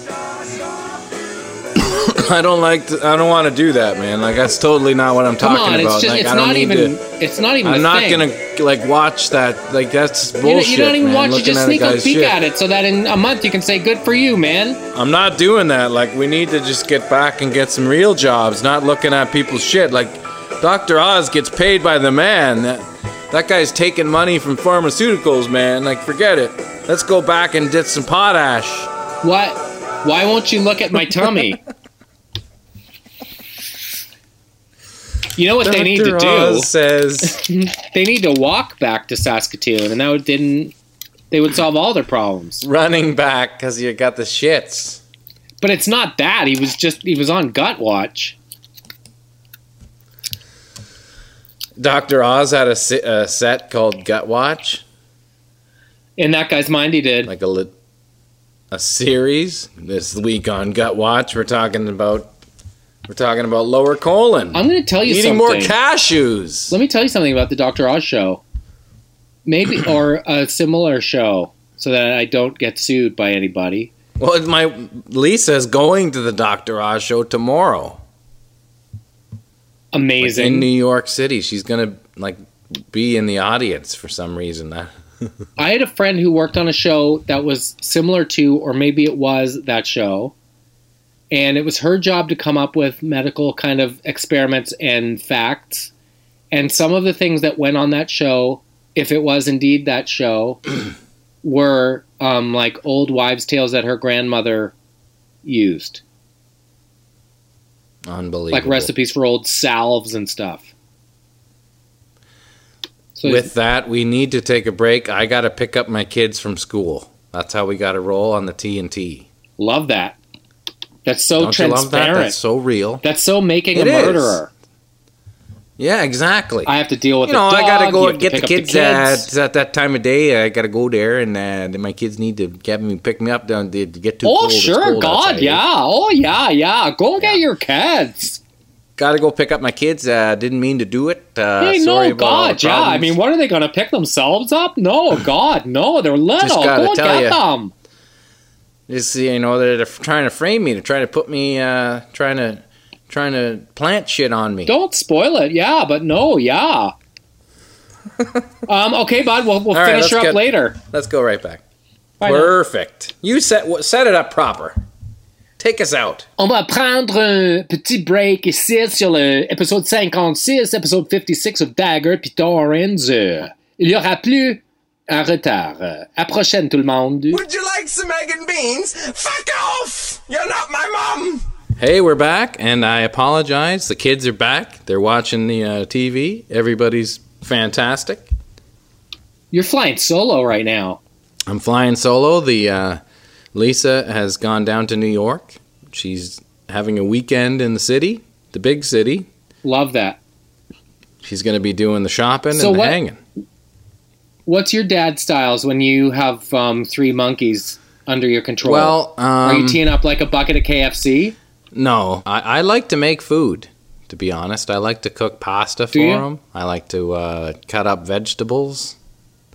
Speaker 2: I don't want to do that, man. Like, that's totally not what I'm talking about.
Speaker 3: It's
Speaker 2: like,
Speaker 3: it's
Speaker 2: I don't
Speaker 3: not
Speaker 2: need
Speaker 3: even.
Speaker 2: to,
Speaker 3: It's not even.
Speaker 2: I'm
Speaker 3: a
Speaker 2: not
Speaker 3: thing.
Speaker 2: gonna like watch that. Like, that's bullshit.
Speaker 3: You don't even
Speaker 2: man,
Speaker 3: watch. You just
Speaker 2: at a
Speaker 3: sneak a
Speaker 2: guy's
Speaker 3: peek
Speaker 2: shit.
Speaker 3: at it, so that in a month you can say, "Good for you, man."
Speaker 2: I'm not doing that. Like, we need to just get back and get some real jobs, not looking at people's shit. Like, Dr. Oz gets paid by the man. That guy's taking money from pharmaceuticals, man. Like, forget it. Let's go back and get some potash.
Speaker 3: What? Why won't you look at my tummy? You know what they need to
Speaker 2: Dr.
Speaker 3: do?
Speaker 2: Oz says
Speaker 3: They need to walk back to Saskatoon, and they would solve all their problems.
Speaker 2: running back because you got the shits.
Speaker 3: But it's not that. He was on gut watch.
Speaker 2: Dr. Oz had a set called Gut Watch.
Speaker 3: In that guy's mind, he did.
Speaker 2: Like a series. This week on Gut Watch, we're talking about lower colon.
Speaker 3: I'm going to tell you
Speaker 2: Eating
Speaker 3: something.
Speaker 2: more cashews.
Speaker 3: Let me tell you something about the Dr. Oz show. Maybe, or a similar show, so that I don't get sued by anybody.
Speaker 2: Well, Lisa's going to the Dr. Oz show tomorrow.
Speaker 3: Amazing.
Speaker 2: Like, in New York City. She's going to, like, be in the audience for some reason.
Speaker 3: I had a friend who worked on a show that was similar to, or maybe it was that show. And it was her job to come up with medical kind of experiments and facts. And some of the things that went on that show, if it was indeed that show, were like old wives' tales that her grandmother used.
Speaker 2: Unbelievable.
Speaker 3: Like recipes for old salves and stuff. So
Speaker 2: With that, we need to take a break. I got to pick up my kids from school. That's how we got to roll on the TNT.
Speaker 3: Love that. That's so
Speaker 2: Don't you love that?
Speaker 3: transparent.
Speaker 2: That's so real.
Speaker 3: That's so making
Speaker 2: It
Speaker 3: a
Speaker 2: is.
Speaker 3: murderer.
Speaker 2: Yeah, exactly.
Speaker 3: I have to deal with
Speaker 2: You know,
Speaker 3: the dog.
Speaker 2: I gotta go
Speaker 3: you
Speaker 2: and
Speaker 3: have to
Speaker 2: get the
Speaker 3: pick up
Speaker 2: kids, at that time of day. I gotta go there, and then my kids need to pick me up down to get too
Speaker 3: Oh,
Speaker 2: cold. It's
Speaker 3: sure.
Speaker 2: cold
Speaker 3: God,
Speaker 2: outside.
Speaker 3: yeah. Oh, yeah. Go get your kids.
Speaker 2: Gotta go pick up my kids. Didn't mean to do it.
Speaker 3: Hey,
Speaker 2: sorry
Speaker 3: no,
Speaker 2: about all the
Speaker 3: God, yeah. I
Speaker 2: problems.
Speaker 3: mean, what are they going to pick themselves up? No, God, no. They're little.
Speaker 2: gotta
Speaker 3: Go
Speaker 2: tell
Speaker 3: get
Speaker 2: ya.
Speaker 3: them.
Speaker 2: Just, you know, they're trying to frame me. They're trying to put me, trying to plant shit on me.
Speaker 3: Don't spoil it. Yeah, but no, yeah. Okay, bud. We'll
Speaker 2: right,
Speaker 3: finish
Speaker 2: let's
Speaker 3: her up
Speaker 2: get-
Speaker 3: later.
Speaker 2: Let's go right back.
Speaker 3: Bye now.
Speaker 2: Perfect. You set it up proper. Take us out.
Speaker 3: On va prendre un petit break ici sur l'épisode 56, épisode 56 of Dagger puis Torrens. Il y aura plus en retard. À prochaine, tout le monde.
Speaker 4: Would you like some egg and beans? Fuck off! You're not my mom!
Speaker 2: Hey, we're back, and I apologize. The kids are back. They're watching the TV. Everybody's fantastic.
Speaker 3: You're flying solo right now.
Speaker 2: I'm flying solo. Lisa has gone down to New York. She's having a weekend in the city, the big city.
Speaker 3: Love that.
Speaker 2: She's going to be doing the shopping
Speaker 3: So
Speaker 2: and the
Speaker 3: what-
Speaker 2: hanging.
Speaker 3: What's your dad styles when you have 3 monkeys under your control?
Speaker 2: Well,
Speaker 3: are you teeing up like a bucket of KFC?
Speaker 2: no. I like to make food, to be honest. I like to cook pasta for
Speaker 3: you?
Speaker 2: them. I like to cut up vegetables.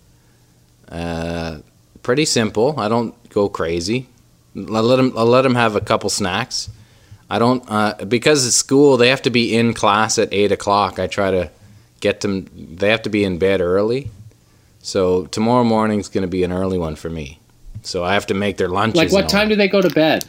Speaker 2: Pretty simple. I don't go crazy. I'll let them have a couple snacks. I don't because it's school. They have to be in class at 8:00. I try to get them. They have to be in bed early. So tomorrow morning's going to be an early one for me. So I have to make their lunches.
Speaker 3: Like what time do they go to bed?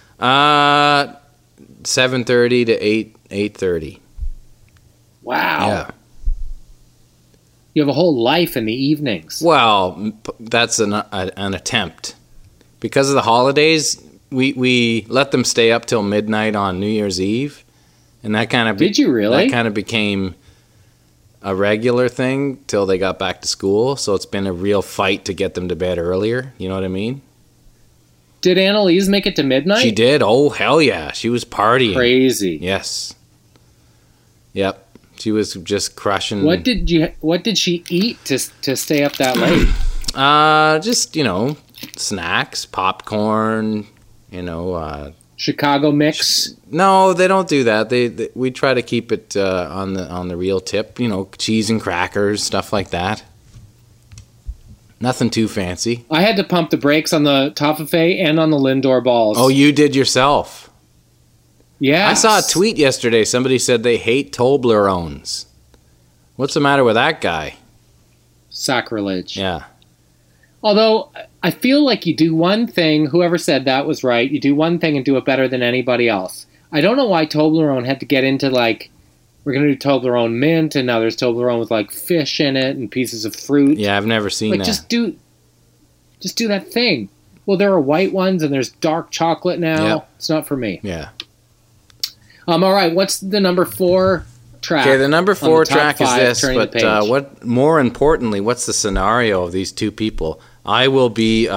Speaker 2: 7:30 to 8:30.
Speaker 3: Wow.
Speaker 2: Yeah.
Speaker 3: You have a whole life in the evenings.
Speaker 2: Well, that's an attempt. Because of the holidays, we let them stay up till midnight on New Year's Eve, and that kind of
Speaker 3: did you really?
Speaker 2: That kind of became a regular thing till they got back to school. So it's been a real fight to get them to bed earlier. You know what I mean?
Speaker 3: Did Annalise make it to midnight?
Speaker 2: She did. Oh hell yeah, she was partying.
Speaker 3: Crazy.
Speaker 2: Yes. Yep. She was just crushing.
Speaker 3: What did she eat to stay up that late?
Speaker 2: Just snacks, popcorn.
Speaker 3: Chicago mix.
Speaker 2: No, they don't do that. We try to keep it on the real tip. Cheese and crackers, stuff like that. Nothing too fancy.
Speaker 3: I had to pump the brakes on the Toffifee and on the Lindor balls.
Speaker 2: Oh, you did yourself.
Speaker 3: Yeah.
Speaker 2: I saw a tweet yesterday. Somebody said they hate Toblerones. What's the matter with that guy?
Speaker 3: Sacrilege.
Speaker 2: Yeah.
Speaker 3: Although, I feel like you do one thing, whoever said that was right, you do one thing and do it better than anybody else. I don't know why Toblerone had to get into, we're going to do Toblerone mint, and now there's Toblerone with, fish in it and pieces of fruit.
Speaker 2: Yeah, I've never seen that.
Speaker 3: Just do that thing. Well, there are white ones, and there's dark chocolate now.
Speaker 2: Yep.
Speaker 3: It's not for me.
Speaker 2: Yeah.
Speaker 3: All right, what's the number 4 track?
Speaker 2: Okay, the number 4 track is this, but
Speaker 3: what?
Speaker 2: More importantly, what's the scenario of these two people? I will be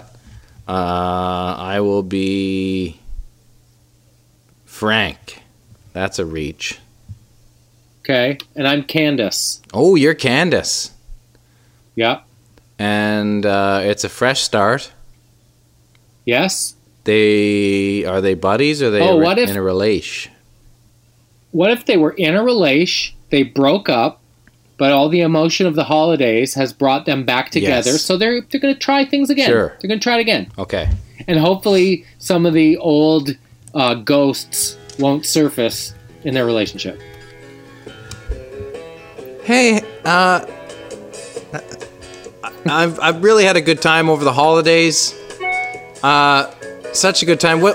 Speaker 2: Frank. That's a reach.
Speaker 3: Okay, and I'm Candace.
Speaker 2: Oh, you're Candace.
Speaker 3: Yep.
Speaker 2: And it's a fresh start.
Speaker 3: Yes.
Speaker 2: Are they buddies or are they in a relation?
Speaker 3: What if they were in a relation, they broke up, but all the emotion of the holidays has brought them back together,
Speaker 2: yes.
Speaker 3: So they're going to try things again.
Speaker 2: Sure.
Speaker 3: They're going to try it again.
Speaker 2: Okay.
Speaker 3: And hopefully some of the old ghosts won't surface in their relationship.
Speaker 2: Hey, I've really had a good time over the holidays. Such a good time.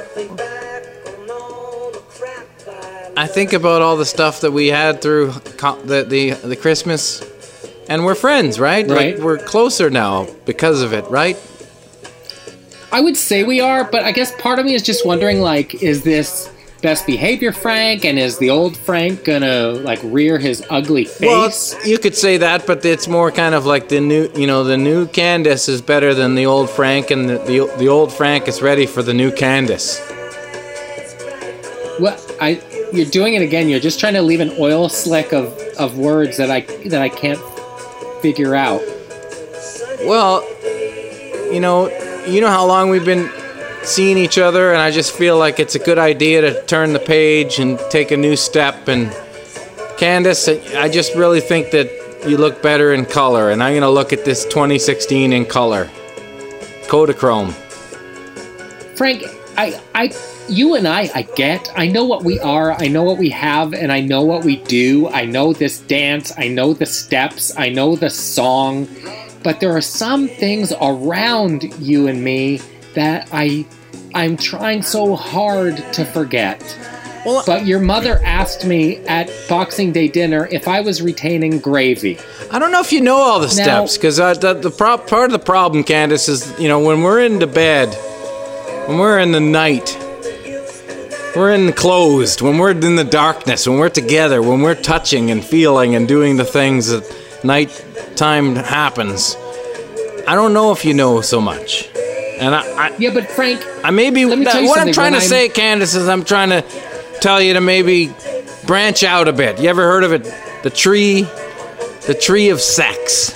Speaker 2: I think about all the stuff that we had through the Christmas, and we're friends, right?
Speaker 3: Right.
Speaker 2: We're closer now because of it, right?
Speaker 3: I would say we are, but I guess part of me is just wondering, is this best behavior Frank, and is the old Frank gonna rear his ugly face?
Speaker 2: Well, you could say that, but it's more kind of like the new Candace is better than the old Frank, and the old Frank is ready for the new Candace.
Speaker 3: Well, you're doing it again. You're just trying to leave an oil slick of words that I can't figure out.
Speaker 2: Well, you know how long we've been seeing each other, and I just feel like it's a good idea to turn the page and take a new step. And Candace, I just really think that you look better in color, and I'm going to look at this 2016 in color. Kodachrome.
Speaker 3: Frank, you and I get. I know what we are, I know what we have, and I know what we do. I know this dance, I know the steps, I know the song. But there are some things around you and me that I'm trying so hard to forget. Well, but your mother asked me at Boxing Day dinner if I was retaining gravy.
Speaker 2: I don't know if you know all the steps, because part of the problem, Candace, is when we're into bed, when we're in the night, we're enclosed, when we're in the darkness, when we're together, when we're touching and feeling and doing the things that nighttime happens. I don't know if you know so much. And
Speaker 3: yeah, but Frank,
Speaker 2: what I'm trying to say, Candace, is I'm trying to tell you to maybe branch out a bit. You ever heard of it? The tree of sex.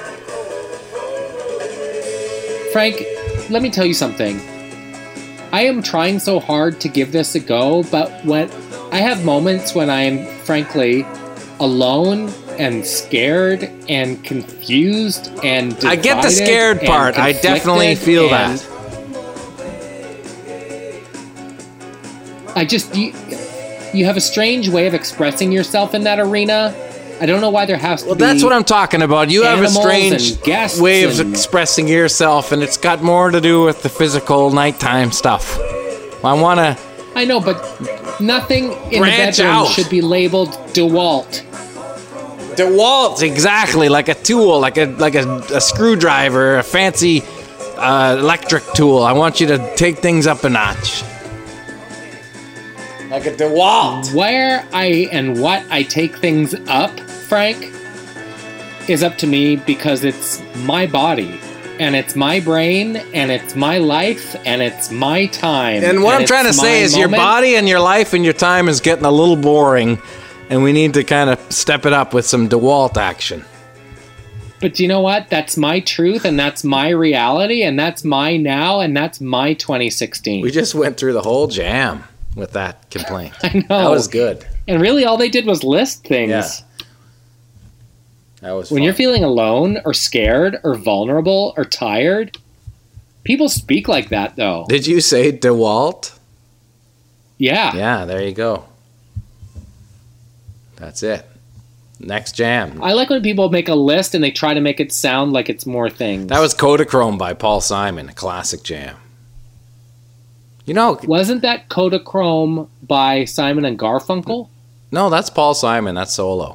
Speaker 3: Frank, let me tell you something. I am trying so hard to give this a go, but when I have moments when I am frankly alone and scared and confused and
Speaker 2: I get the scared part. I definitely feel that.
Speaker 3: I just you have a strange way of expressing yourself in that arena. I don't know why there has to be.
Speaker 2: Well, that's what I'm talking about. You have a strange way of expressing yourself, and it's got more to do with the physical nighttime stuff. I
Speaker 3: know, but nothing in the bedroom should be labeled DeWalt.
Speaker 2: DeWalt, exactly, like a tool, like a screwdriver, a fancy electric tool. I want you to take things up a notch. Like a DeWalt.
Speaker 3: Where and what I take things up, Frank, is up to me because it's my body. And it's my brain, and it's my life, and it's my time.
Speaker 2: And what I'm trying to say is your body and your life and your time is getting a little boring, and we need to kind of step it up with some DeWalt action.
Speaker 3: But you know what? That's my truth, and that's my reality, and that's my now, and that's my 2016.
Speaker 2: We just went through the whole jam with that complaint.
Speaker 3: I know.
Speaker 2: That was good.
Speaker 3: And really all they did was list things.
Speaker 2: Yeah. That was
Speaker 3: when
Speaker 2: fun.
Speaker 3: You're feeling alone or scared or vulnerable or tired, people speak like that, though.
Speaker 2: Did you say DeWalt?
Speaker 3: Yeah.
Speaker 2: Yeah, there you go. That's it. Next jam.
Speaker 3: I like when people make a list and they try to make it sound like it's more things.
Speaker 2: That was Kodachrome by Paul Simon, a classic jam. You know...
Speaker 3: Wasn't that Kodachrome by Simon and Garfunkel?
Speaker 2: No, that's Paul Simon. That's solo.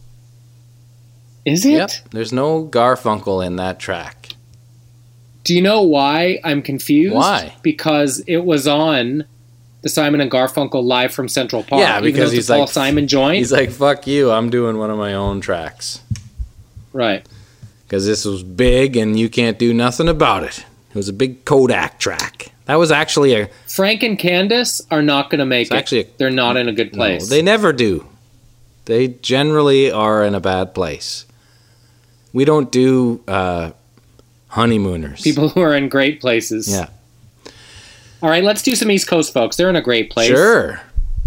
Speaker 3: Is it?
Speaker 2: Yep. There's no Garfunkel in that track.
Speaker 3: Do you know why I'm confused?
Speaker 2: Why?
Speaker 3: Because it was on the Simon and Garfunkel Live from Central Park.
Speaker 2: Yeah, because he's like...
Speaker 3: Paul Simon joined.
Speaker 2: He's like, fuck you, I'm doing one of my own tracks.
Speaker 3: Right.
Speaker 2: Because this was big and you can't do nothing about it. It was a big Kodak track. That was actually a...
Speaker 3: Frank and Candace are not going to make it. They're not in a good place.
Speaker 2: No, they never do. They generally are in a bad place. We don't do honeymooners.
Speaker 3: People who are in great places.
Speaker 2: Yeah.
Speaker 3: All right, let's do some East Coast folks. They're in a great place.
Speaker 2: Sure.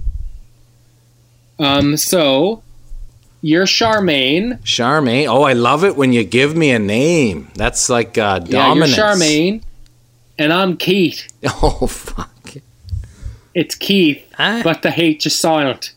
Speaker 3: So, you're Charmaine.
Speaker 2: Charmaine. Oh, I love it when you give me a name. That's like dominance.
Speaker 3: Yeah, you're Charmaine, and I'm Keith.
Speaker 2: Oh, fuck.
Speaker 3: It's Keith, but the H is silent.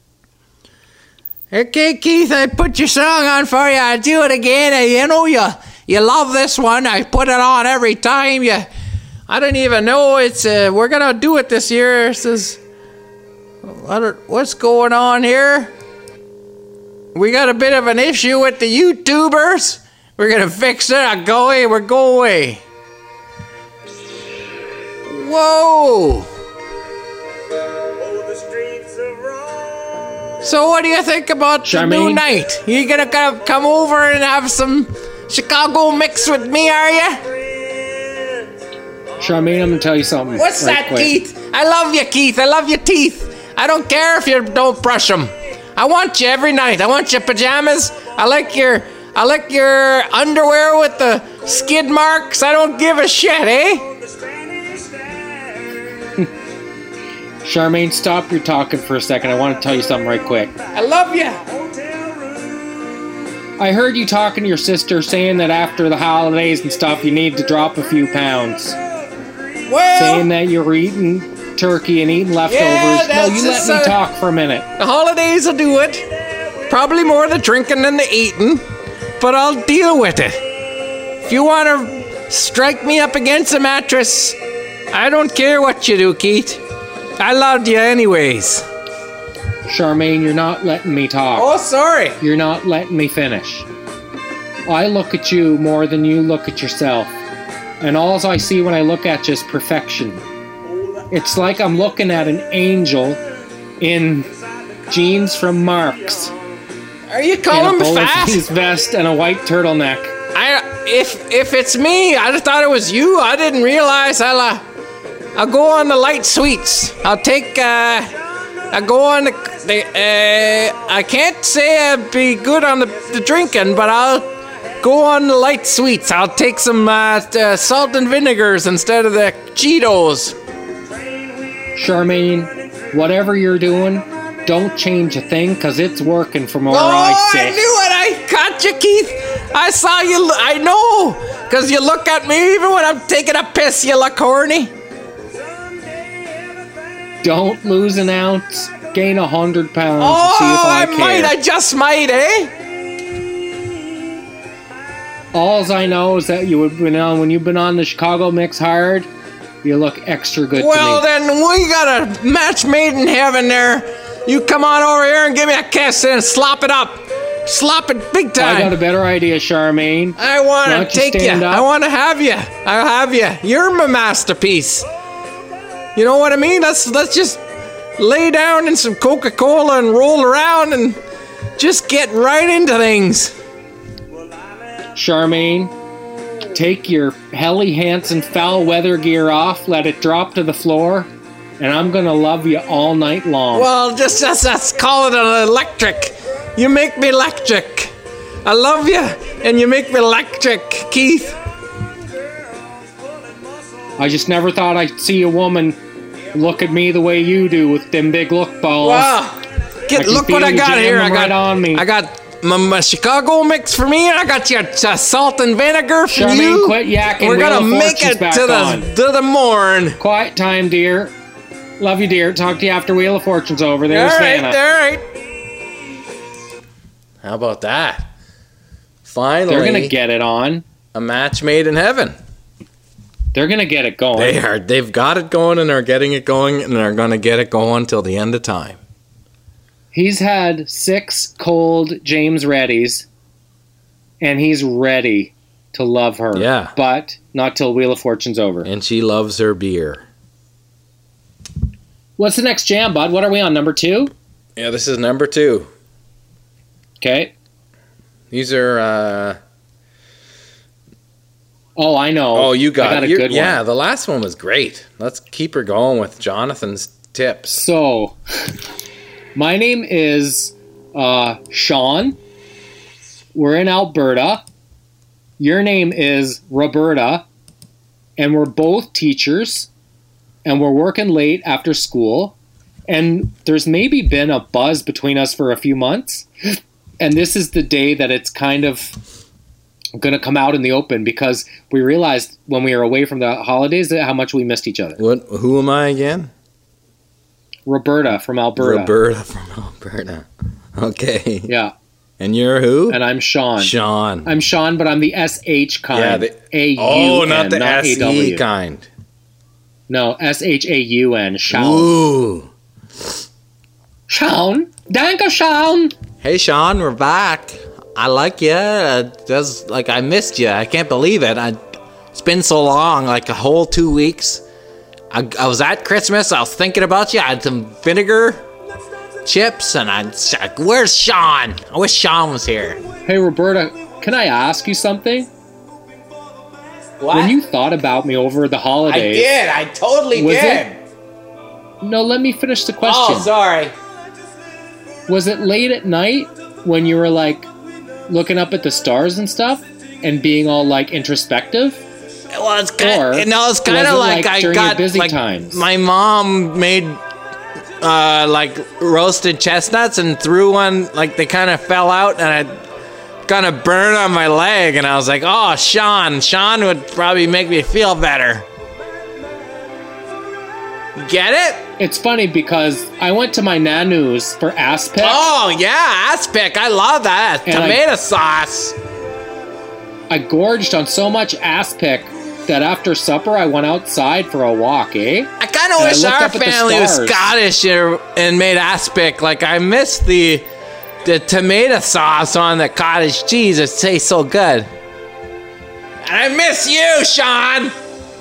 Speaker 2: Okay, Keith, I put your song on for you. I'll do it again. You know you love this one. I put it on every time. I don't even know it's. We're gonna do it this year. It says, what's going on here? We got a bit of an issue with the YouTubers. We're gonna fix it. We're going. Whoa. So what do you think about Charmaine? The new night? You gonna come over and have some Chicago mix with me, are you?
Speaker 3: Charmaine, I'm gonna tell you something.
Speaker 2: What's that, quick. Keith? I love you, Keith. I love your teeth. I don't care if you don't brush them. I want you every night. I want your pajamas. I like your underwear with the skid marks. I don't give a shit, eh?
Speaker 3: Charmaine, stop your talking for a second. I want to tell you something right quick.
Speaker 2: I love you.
Speaker 3: I heard you talking to your sister saying that after the holidays and stuff, you need to drop a few pounds.
Speaker 2: Well,
Speaker 3: saying that you're eating turkey and eating leftovers.
Speaker 2: Yeah,
Speaker 3: no, you let me talk for a minute.
Speaker 2: The holidays will do it. Probably more the drinking than the eating, but I'll deal with it. If you want to strike me up against a mattress, I don't care what you do, Keith. I loved you anyways.
Speaker 3: Charmaine, you're not letting me talk.
Speaker 2: Oh, sorry.
Speaker 3: You're not letting me finish. I look at you more than you look at yourself. And all I see when I look at you is perfection. It's like I'm looking at an angel in jeans from Marks.
Speaker 2: Are you calling me fat?
Speaker 3: In a vest and a white turtleneck.
Speaker 2: If it's me, I just thought it was you. I didn't realize I'll go on the light sweets. I'll take, I'll go on I can't say I'd be good on the drinking, but I'll go on the light sweets. I'll take some salt and vinegars instead of the Cheetos.
Speaker 3: Charmaine, whatever you're doing, don't change a thing, because it's working from where I sit.
Speaker 2: I knew it! caught you, Keith. I saw you. I know. Because you look at me even when I'm taking a piss, you look horny.
Speaker 3: Don't lose an ounce. Gain 100 pounds.
Speaker 2: Oh,
Speaker 3: See if I
Speaker 2: might. I just might, eh?
Speaker 3: Alls I know is that when you've been on the Chicago Mix Hard, you look extra good to me.
Speaker 2: Well, then we got a match made in heaven there. You come on over here and give me a kiss and slop it up. Slop it big time.
Speaker 3: I got a better idea, Charmaine.
Speaker 2: I want to take you. I want to have you. I'll have you. You're my masterpiece. You know what I mean? Let's just lay down in some Coca-Cola and roll around and just get right into things.
Speaker 3: Charmaine, take your Helly Hansen foul weather gear off, let it drop to the floor, and I'm gonna love you all night long.
Speaker 2: Well, just call it an electric. You make me electric. I love you, and you make me electric, Keith.
Speaker 3: I just never thought I'd see a woman look at me the way you do with them big look balls.
Speaker 2: Wow. Look what I got here. I got my Chicago mix for me, and I got your salt and vinegar for
Speaker 3: Charmaine,
Speaker 2: you.
Speaker 3: quit yakking.
Speaker 2: We're gonna make it to the morn.
Speaker 3: Quiet time, dear. Love you, dear. Talk to you after Wheel of Fortune's over. There's Santa.
Speaker 2: All right. How about that? Finally,
Speaker 3: they're gonna get it on.
Speaker 2: A match made in heaven.
Speaker 3: They're gonna get it going.
Speaker 2: They are. They've got it going, and they're getting it going, and they're gonna get it going till the end of time.
Speaker 3: He's had 6 cold James Reddies, and he's ready to love her.
Speaker 2: Yeah.
Speaker 3: But not till Wheel of Fortune's over.
Speaker 2: And she loves her beer.
Speaker 3: What's the next jam, bud? What are we on, number 2?
Speaker 2: Yeah, this is number 2.
Speaker 3: Okay.
Speaker 2: These are,
Speaker 3: Oh, I know.
Speaker 2: Oh, you got
Speaker 3: a good one.
Speaker 2: Yeah, the last one was great. Let's keep her going with Jonathan's tips.
Speaker 3: So, my name is Sean. We're in Alberta. Your name is Roberta. And we're both teachers. And we're working late after school. And there's maybe been a buzz between us for a few months. And this is the day that it's kind of going to come out in the open, because we realized when we were away from the holidays that how much we missed each other.
Speaker 2: Who am I again?
Speaker 3: Roberta from Alberta.
Speaker 2: Roberta from Alberta. Okay.
Speaker 3: Yeah.
Speaker 2: And you're who?
Speaker 3: And I'm Sean.
Speaker 2: Sean.
Speaker 3: I'm Sean, but I'm the SH kind.
Speaker 2: Yeah,
Speaker 3: A-U-N,
Speaker 2: not the S-E
Speaker 3: A-W.
Speaker 2: kind.
Speaker 3: No, S-H-A-U-N. Sean.
Speaker 2: Ooh.
Speaker 3: Sean. Danke, Sean.
Speaker 2: Hey, Sean, we're back. I like you. I missed you. I can't believe it. It's been so long, like a whole 2 weeks. I was at Christmas. I was thinking about you. I had some vinegar chips, and where's Sean? I wish Sean was here.
Speaker 3: Hey, Roberta, can I ask you something?
Speaker 2: What?
Speaker 3: When you thought about me over the holidays...
Speaker 2: I did. I totally did.
Speaker 3: No, let me finish the question.
Speaker 2: Oh, sorry.
Speaker 3: Was it late at night when you were, like, looking up at the stars and stuff and being all, like, introspective?
Speaker 2: Well, it's kind of like I
Speaker 3: during
Speaker 2: got
Speaker 3: your busy
Speaker 2: like
Speaker 3: times?
Speaker 2: My mom made like roasted chestnuts and threw one, like they kind of fell out, and I kind of burned on my leg, and I was like, oh, Sean would probably make me feel better. Get it?
Speaker 3: It's funny because I went to my nanu's for aspic.
Speaker 2: Oh yeah, aspic. I love that.
Speaker 3: And
Speaker 2: tomato sauce.
Speaker 3: I gorged on so much aspic that after supper I went outside for a walk, eh?
Speaker 2: I kind of wish our family was Scottish and made aspic. Like, I miss the tomato sauce on the cottage cheese. It tastes so good. And I miss you, Sean.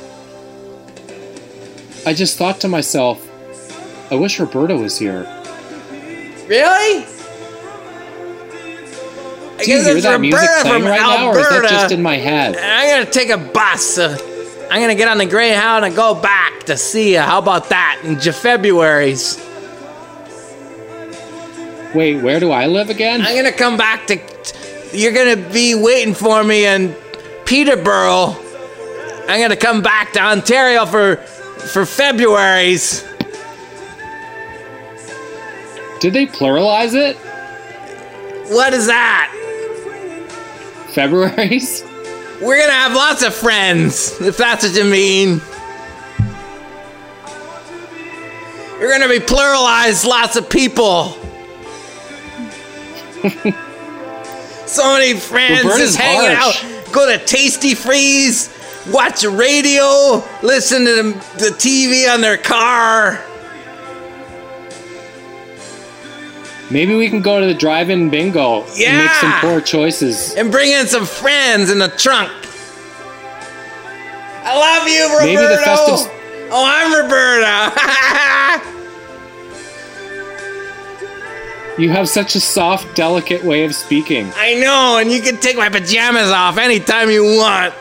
Speaker 3: I just thought to myself, I wish Roberta was here.
Speaker 2: Really?
Speaker 3: Do you hear that music playing right now, or is that just in my head?
Speaker 2: I'm going to take a bus. I'm going to get on the Greyhound and go back to see you. How about that in February's?
Speaker 3: Wait, where do I live again?
Speaker 2: I'm going to come back to... You're going to be waiting for me in Peterborough. I'm going to come back to Ontario for February's.
Speaker 3: Did they pluralize it?
Speaker 2: What is that?
Speaker 3: Februaries?
Speaker 2: We're gonna have lots of friends, if that's what you mean. We're gonna be pluralized, lots of people. So many friends
Speaker 3: Roberta's
Speaker 2: just hanging
Speaker 3: harsh.
Speaker 2: out. Go to Tasty Freeze, watch the radio, listen to the TV on their car.
Speaker 3: Maybe we can go to the drive-in bingo and make some poor choices.
Speaker 2: And bring in some friends in the trunk. I love you, Roberto.
Speaker 3: Maybe the festive...
Speaker 2: Oh, I'm Roberta.
Speaker 3: You have such a soft, delicate way of speaking.
Speaker 2: I know, and you can take my pajamas off anytime you want.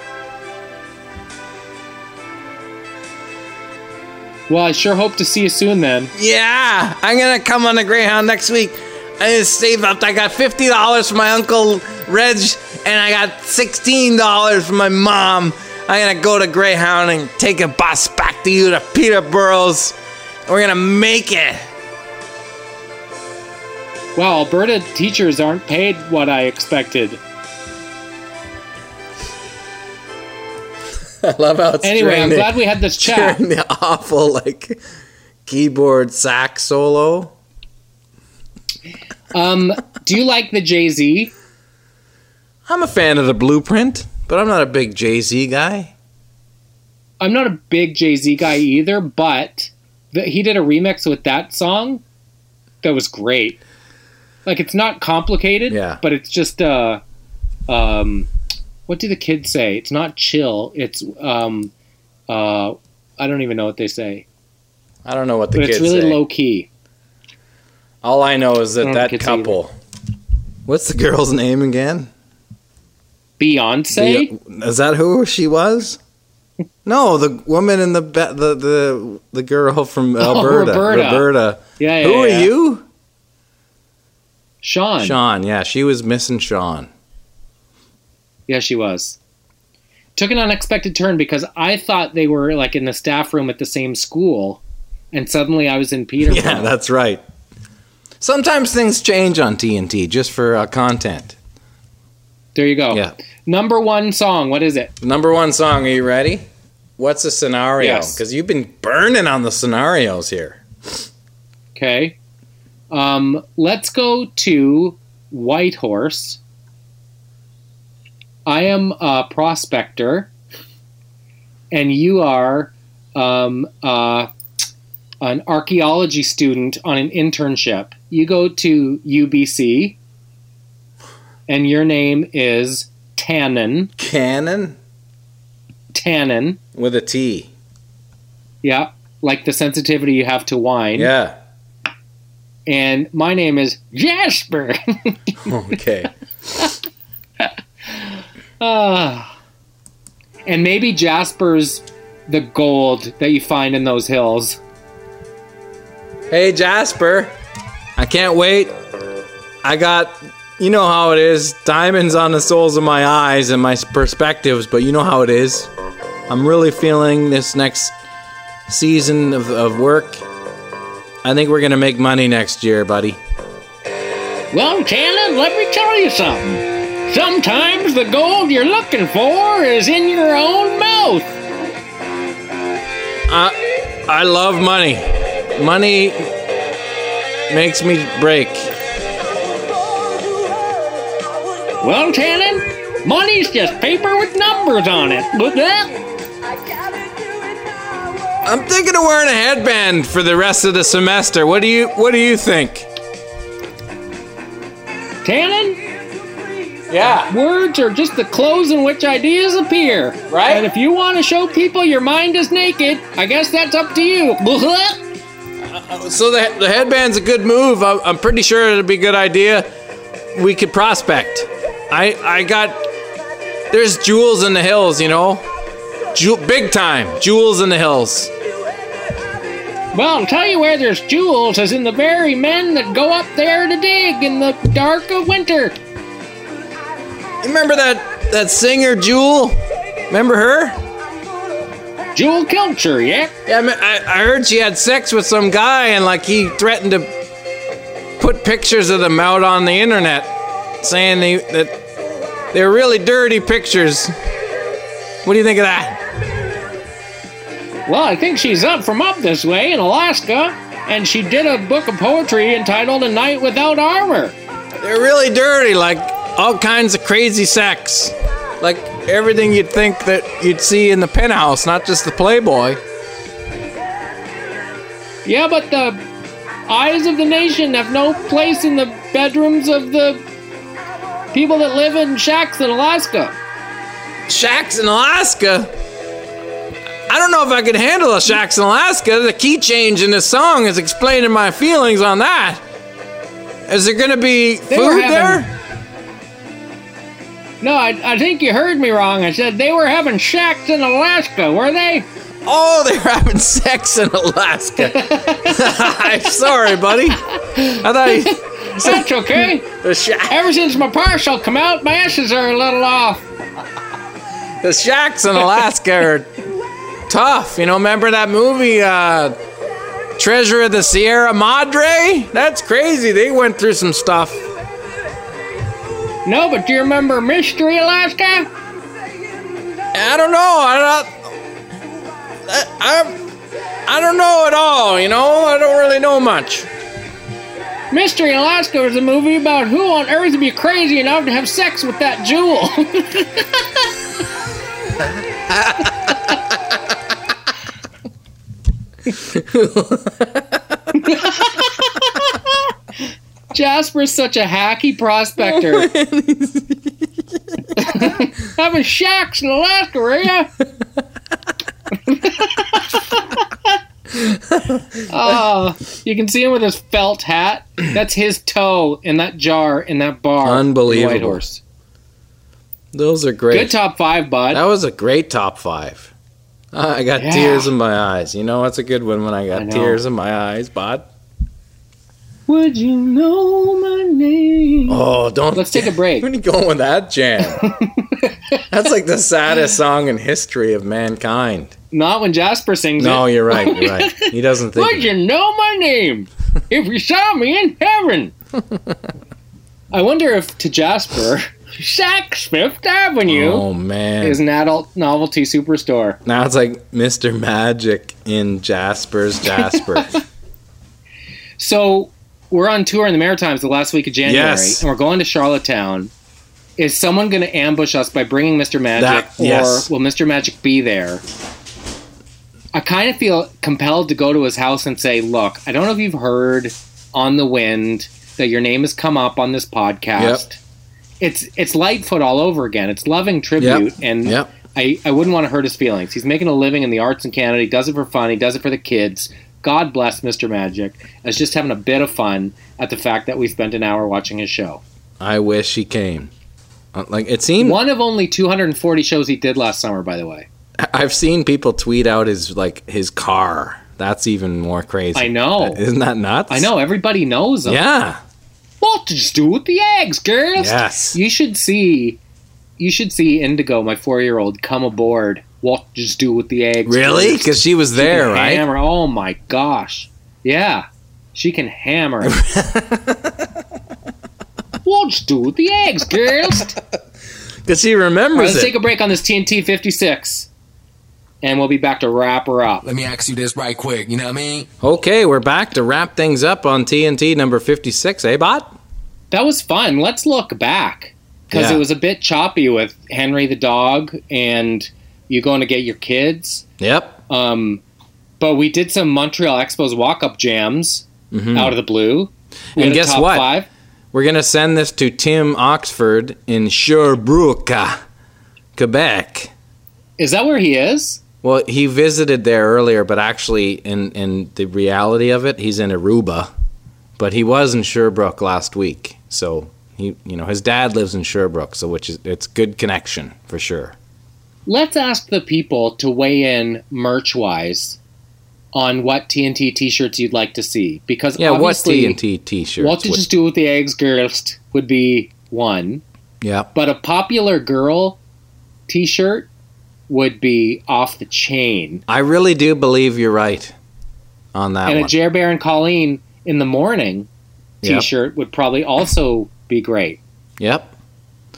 Speaker 3: Well, I sure hope to see you soon then.
Speaker 2: Yeah, I'm gonna come on the Greyhound next week. I just saved up. I got $50 from my Uncle Reg, and I got $16 from my mom. I'm gonna go to Greyhound and take a bus back to you to Peterborough's. We're gonna make it.
Speaker 3: Wow, Alberta teachers aren't paid what I expected.
Speaker 2: I love how it's
Speaker 3: anyway, I'm glad we had this chat.
Speaker 2: During the awful, like, keyboard sax solo.
Speaker 3: Do you like the Jay-Z?
Speaker 2: I'm a fan of the Blueprint, but I'm not a big Jay-Z guy.
Speaker 3: I'm not a big Jay-Z guy either, but he did a remix with that song that was great. Like, it's not complicated, but it's just, what do the kids say? It's not chill. It's, I don't even know what they say.
Speaker 2: I don't know what the kids say.
Speaker 3: But it's really low key.
Speaker 2: All I know is that couple. What's the girl's name again?
Speaker 3: Beyonce?
Speaker 2: Is that who she was? No, the woman in the girl from Alberta. Roberta.
Speaker 3: Yeah.
Speaker 2: Who are you?
Speaker 3: Sean.
Speaker 2: Sean, yeah. She was missing Sean.
Speaker 3: Yeah, she was. Took an unexpected turn because I thought they were like in the staff room at the same school, and suddenly I was in Peterborough.
Speaker 2: Yeah, that's right. Sometimes things change on TNT just for content.
Speaker 3: There you go.
Speaker 2: Yeah.
Speaker 3: Number one song. What is it?
Speaker 2: Number one song. Are you ready? What's the scenario?
Speaker 3: Yes.
Speaker 2: Because you've been burning on the scenarios here.
Speaker 3: Okay. Let's go to Whitehorse. I am a prospector, and you are an archaeology student on an internship. You go to UBC, and your name is Tannen.
Speaker 2: Cannon?
Speaker 3: Tannen.
Speaker 2: With a T.
Speaker 3: Yeah, like the sensitivity you have to wine.
Speaker 2: Yeah.
Speaker 3: And my name is Jasper.
Speaker 2: Okay.
Speaker 3: And maybe Jasper's the gold that you find in those hills.
Speaker 2: Hey, Jasper. I can't wait. I got, you know how it is, diamonds on the soles of my eyes and my perspectives, but you know how it is. I'm really feeling this next season of work. I think we're going to make money next year, buddy.
Speaker 3: Well, Tannen, let me tell you something. Sometimes the gold you're looking for is in your own mouth.
Speaker 2: I love money. Money makes me break.
Speaker 3: Well, Tannen, money's just paper with numbers on it.
Speaker 2: I'm thinking of wearing a headband for the rest of the semester. What do you think?
Speaker 3: Tannen?
Speaker 2: Yeah.
Speaker 3: Words are just the clothes in which ideas appear.
Speaker 2: Right.
Speaker 3: And if you want to show people your mind is naked, I guess that's up to you.
Speaker 2: So the headband's a good move. I'm pretty sure it'd be a good idea. We could prospect. There's jewels in the hills, you know? Big time. Jewels in the hills.
Speaker 3: Well, I'll tell you where there's jewels is in the very men that go up there to dig in the dark of winter.
Speaker 2: You remember that singer, Jewel? Remember her?
Speaker 3: Jewel Kilcher, yeah?
Speaker 2: Yeah, I heard she had sex with some guy and, like, he threatened to put pictures of them out on the internet saying that They're really dirty pictures. What do you think of that?
Speaker 3: Well, I think she's up from up this way in Alaska, and she did a book of poetry entitled A Night Without Armor.
Speaker 2: They're really dirty, like all kinds of crazy sex. Like everything you'd think that you'd see in the Penthouse, not just the Playboy.
Speaker 3: Yeah, but the eyes of the nation have no place in the bedrooms of the people that live in shacks in Alaska.
Speaker 2: Shacks in Alaska? I don't know if I could handle a Shacks in Alaska. The key change in this song is explaining my feelings on that. Is there going to be food there?
Speaker 3: No, I think you heard me wrong. I said they were having shacks in Alaska, were they?
Speaker 2: Oh, they were having sex in Alaska. I'm sorry, buddy. I thought you...
Speaker 3: That's okay. Ever since my partial come out, my S's are a little off.
Speaker 2: The shacks in Alaska are tough. You know, remember that movie, Treasure of the Sierra Madre? That's crazy. They went through some stuff.
Speaker 3: No, but do you remember Mystery Alaska?
Speaker 2: I don't know. I don't know at all, you know? I don't really know much.
Speaker 3: Mystery Alaska was a movie about who on earth would be crazy enough to have sex with that jewel. Jasper's such a hacky prospector. Having shacks in Alaska, are ya? Oh, you can see him with his felt hat. That's his toe in that jar in that bar.
Speaker 2: Unbelievable.
Speaker 3: White Horse.
Speaker 2: Those are great.
Speaker 3: Good top 5, bud.
Speaker 2: That was a great top 5. I got tears in my eyes. You know what's a good one when I got tears in my eyes, bud?
Speaker 3: Would you know my name?
Speaker 2: Oh, don't.
Speaker 3: Let's take a break.
Speaker 2: Where are you going with that jam? That's like the saddest song in history of mankind.
Speaker 3: Not when Jasper sings it.
Speaker 2: No, you're right. You're right. He doesn't think.
Speaker 3: Would you know my name if you saw me in heaven? I wonder if to Jasper, Saks Fifth Avenue is an adult novelty superstore.
Speaker 2: Now it's like Mr. Magic in Jasper's Jasper.
Speaker 3: So we're on tour in the Maritimes the last week of January, and we're going to Charlottetown. Is someone going to ambush us by bringing Mr. Magic, or will Mr. Magic be there? I kind of feel compelled to go to his house and say, look, I don't know if you've heard on the wind that your name has come up on this podcast. It's Lightfoot all over again. It's loving tribute, and I wouldn't want to hurt his feelings. He's making a living in the arts in Canada. He does it for fun. He does it for the kids. God bless Mr. Magic. I was just having a bit of fun at the fact that we spent an hour watching his show.
Speaker 2: I wish he came. Like it seemed
Speaker 3: one of only 240 shows he did last summer, by the way.
Speaker 2: I've seen people tweet out his car. That's even more crazy.
Speaker 3: I know.
Speaker 2: Isn't that nuts?
Speaker 3: I know. Everybody knows him.
Speaker 2: Yeah.
Speaker 3: What did you do with the eggs, girls?
Speaker 2: Yes.
Speaker 3: You should see Indigo, my 4-year-old, come aboard. What did you do with the eggs?
Speaker 2: Really? Because she was there, right?
Speaker 3: Hammer. Oh my gosh. Yeah. She can hammer. What'd you do with the eggs, girls?
Speaker 2: Because she remembers
Speaker 3: Let's take a break on this TNT 56. And we'll be back to wrap her up.
Speaker 4: Let me ask you this right quick, you know what I mean?
Speaker 2: Okay, we're back to wrap things up on TNT number 56, Bot?
Speaker 3: That was fun. Let's look back. Because it was a bit choppy with Henry the dog and you going to get your kids.
Speaker 2: Yep.
Speaker 3: But we did some Montreal Expos walk-up jams out of the blue.
Speaker 2: And guess what?
Speaker 3: 5.
Speaker 2: We're going to send this to Tim Oxford in Sherbrooke, Quebec.
Speaker 3: Is that where he is?
Speaker 2: Well, he visited there earlier, but actually, in the reality of it, he's in Aruba. But he was in Sherbrooke last week, so his dad lives in Sherbrooke, so it's good connection for sure.
Speaker 3: Let's ask the people to weigh in merch-wise on what TNT T-shirts you'd like to see, because obviously,
Speaker 2: what TNT T-shirts?
Speaker 3: What did you do with the eggs, girls? Would be one.
Speaker 2: Yeah,
Speaker 3: but a popular girl T-shirt would be off the chain.
Speaker 2: I really do believe you're right on that
Speaker 3: and
Speaker 2: one.
Speaker 3: A Jer Bear and Colleen in the morning T-shirt would probably also be great.
Speaker 2: Yep.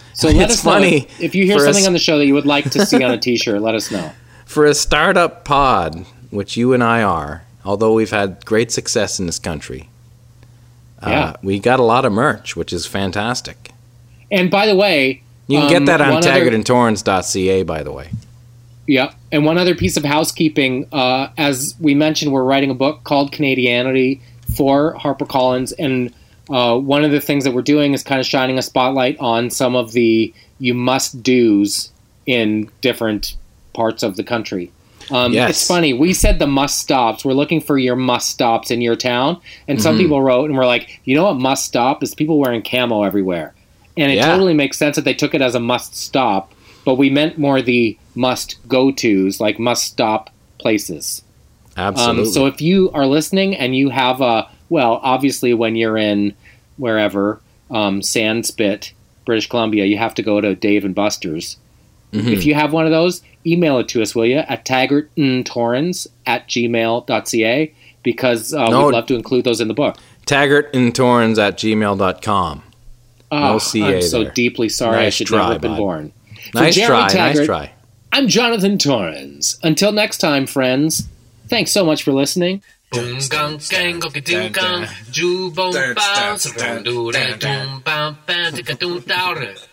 Speaker 3: So let us know.
Speaker 2: funny.
Speaker 3: If you hear something on the show that you would like to see on a t-shirt, let us know.
Speaker 2: For a startup pod, which you and I are, although we've had great success in this country, we got a lot of merch, which is fantastic.
Speaker 3: And by the way...
Speaker 2: You can get that on taggartandtorrens.ca, by the way.
Speaker 3: Yeah, and one other piece of housekeeping. As we mentioned, we're writing a book called Canadianity for HarperCollins, and one of the things that we're doing is kind of shining a spotlight on some of the you must do's in different parts of the country.
Speaker 2: Yes.
Speaker 3: It's funny. We said the must stops. We're looking for your must stops in your town, and some people wrote and were like, you know what must stop is people wearing camo everywhere. And it totally makes sense that they took it as a must stop, but we meant more the must go-tos, like must stop places.
Speaker 2: Absolutely.
Speaker 3: So if you are listening and you have obviously when you're in wherever, Sandspit, British Columbia, you have to go to Dave & Buster's. If you have one of those, email it to us, will you, at taggartandtorrens@gmail.ca, because we'd love to include those in the book.
Speaker 2: taggartandtorrens@gmail.com.
Speaker 3: Oh,
Speaker 2: CA
Speaker 3: I'm so
Speaker 2: there.
Speaker 3: deeply sorry.
Speaker 2: Nice
Speaker 3: I should
Speaker 2: try,
Speaker 3: never have been
Speaker 2: bud.
Speaker 3: born.
Speaker 2: Nice
Speaker 3: Jeremy
Speaker 2: try. Nice try.
Speaker 3: I'm Jonathan Torrens. Until next time, friends, thanks so much for listening.
Speaker 6: Boom gang gang go do gang, ju boom bounce, do do do boom bam bam, tika do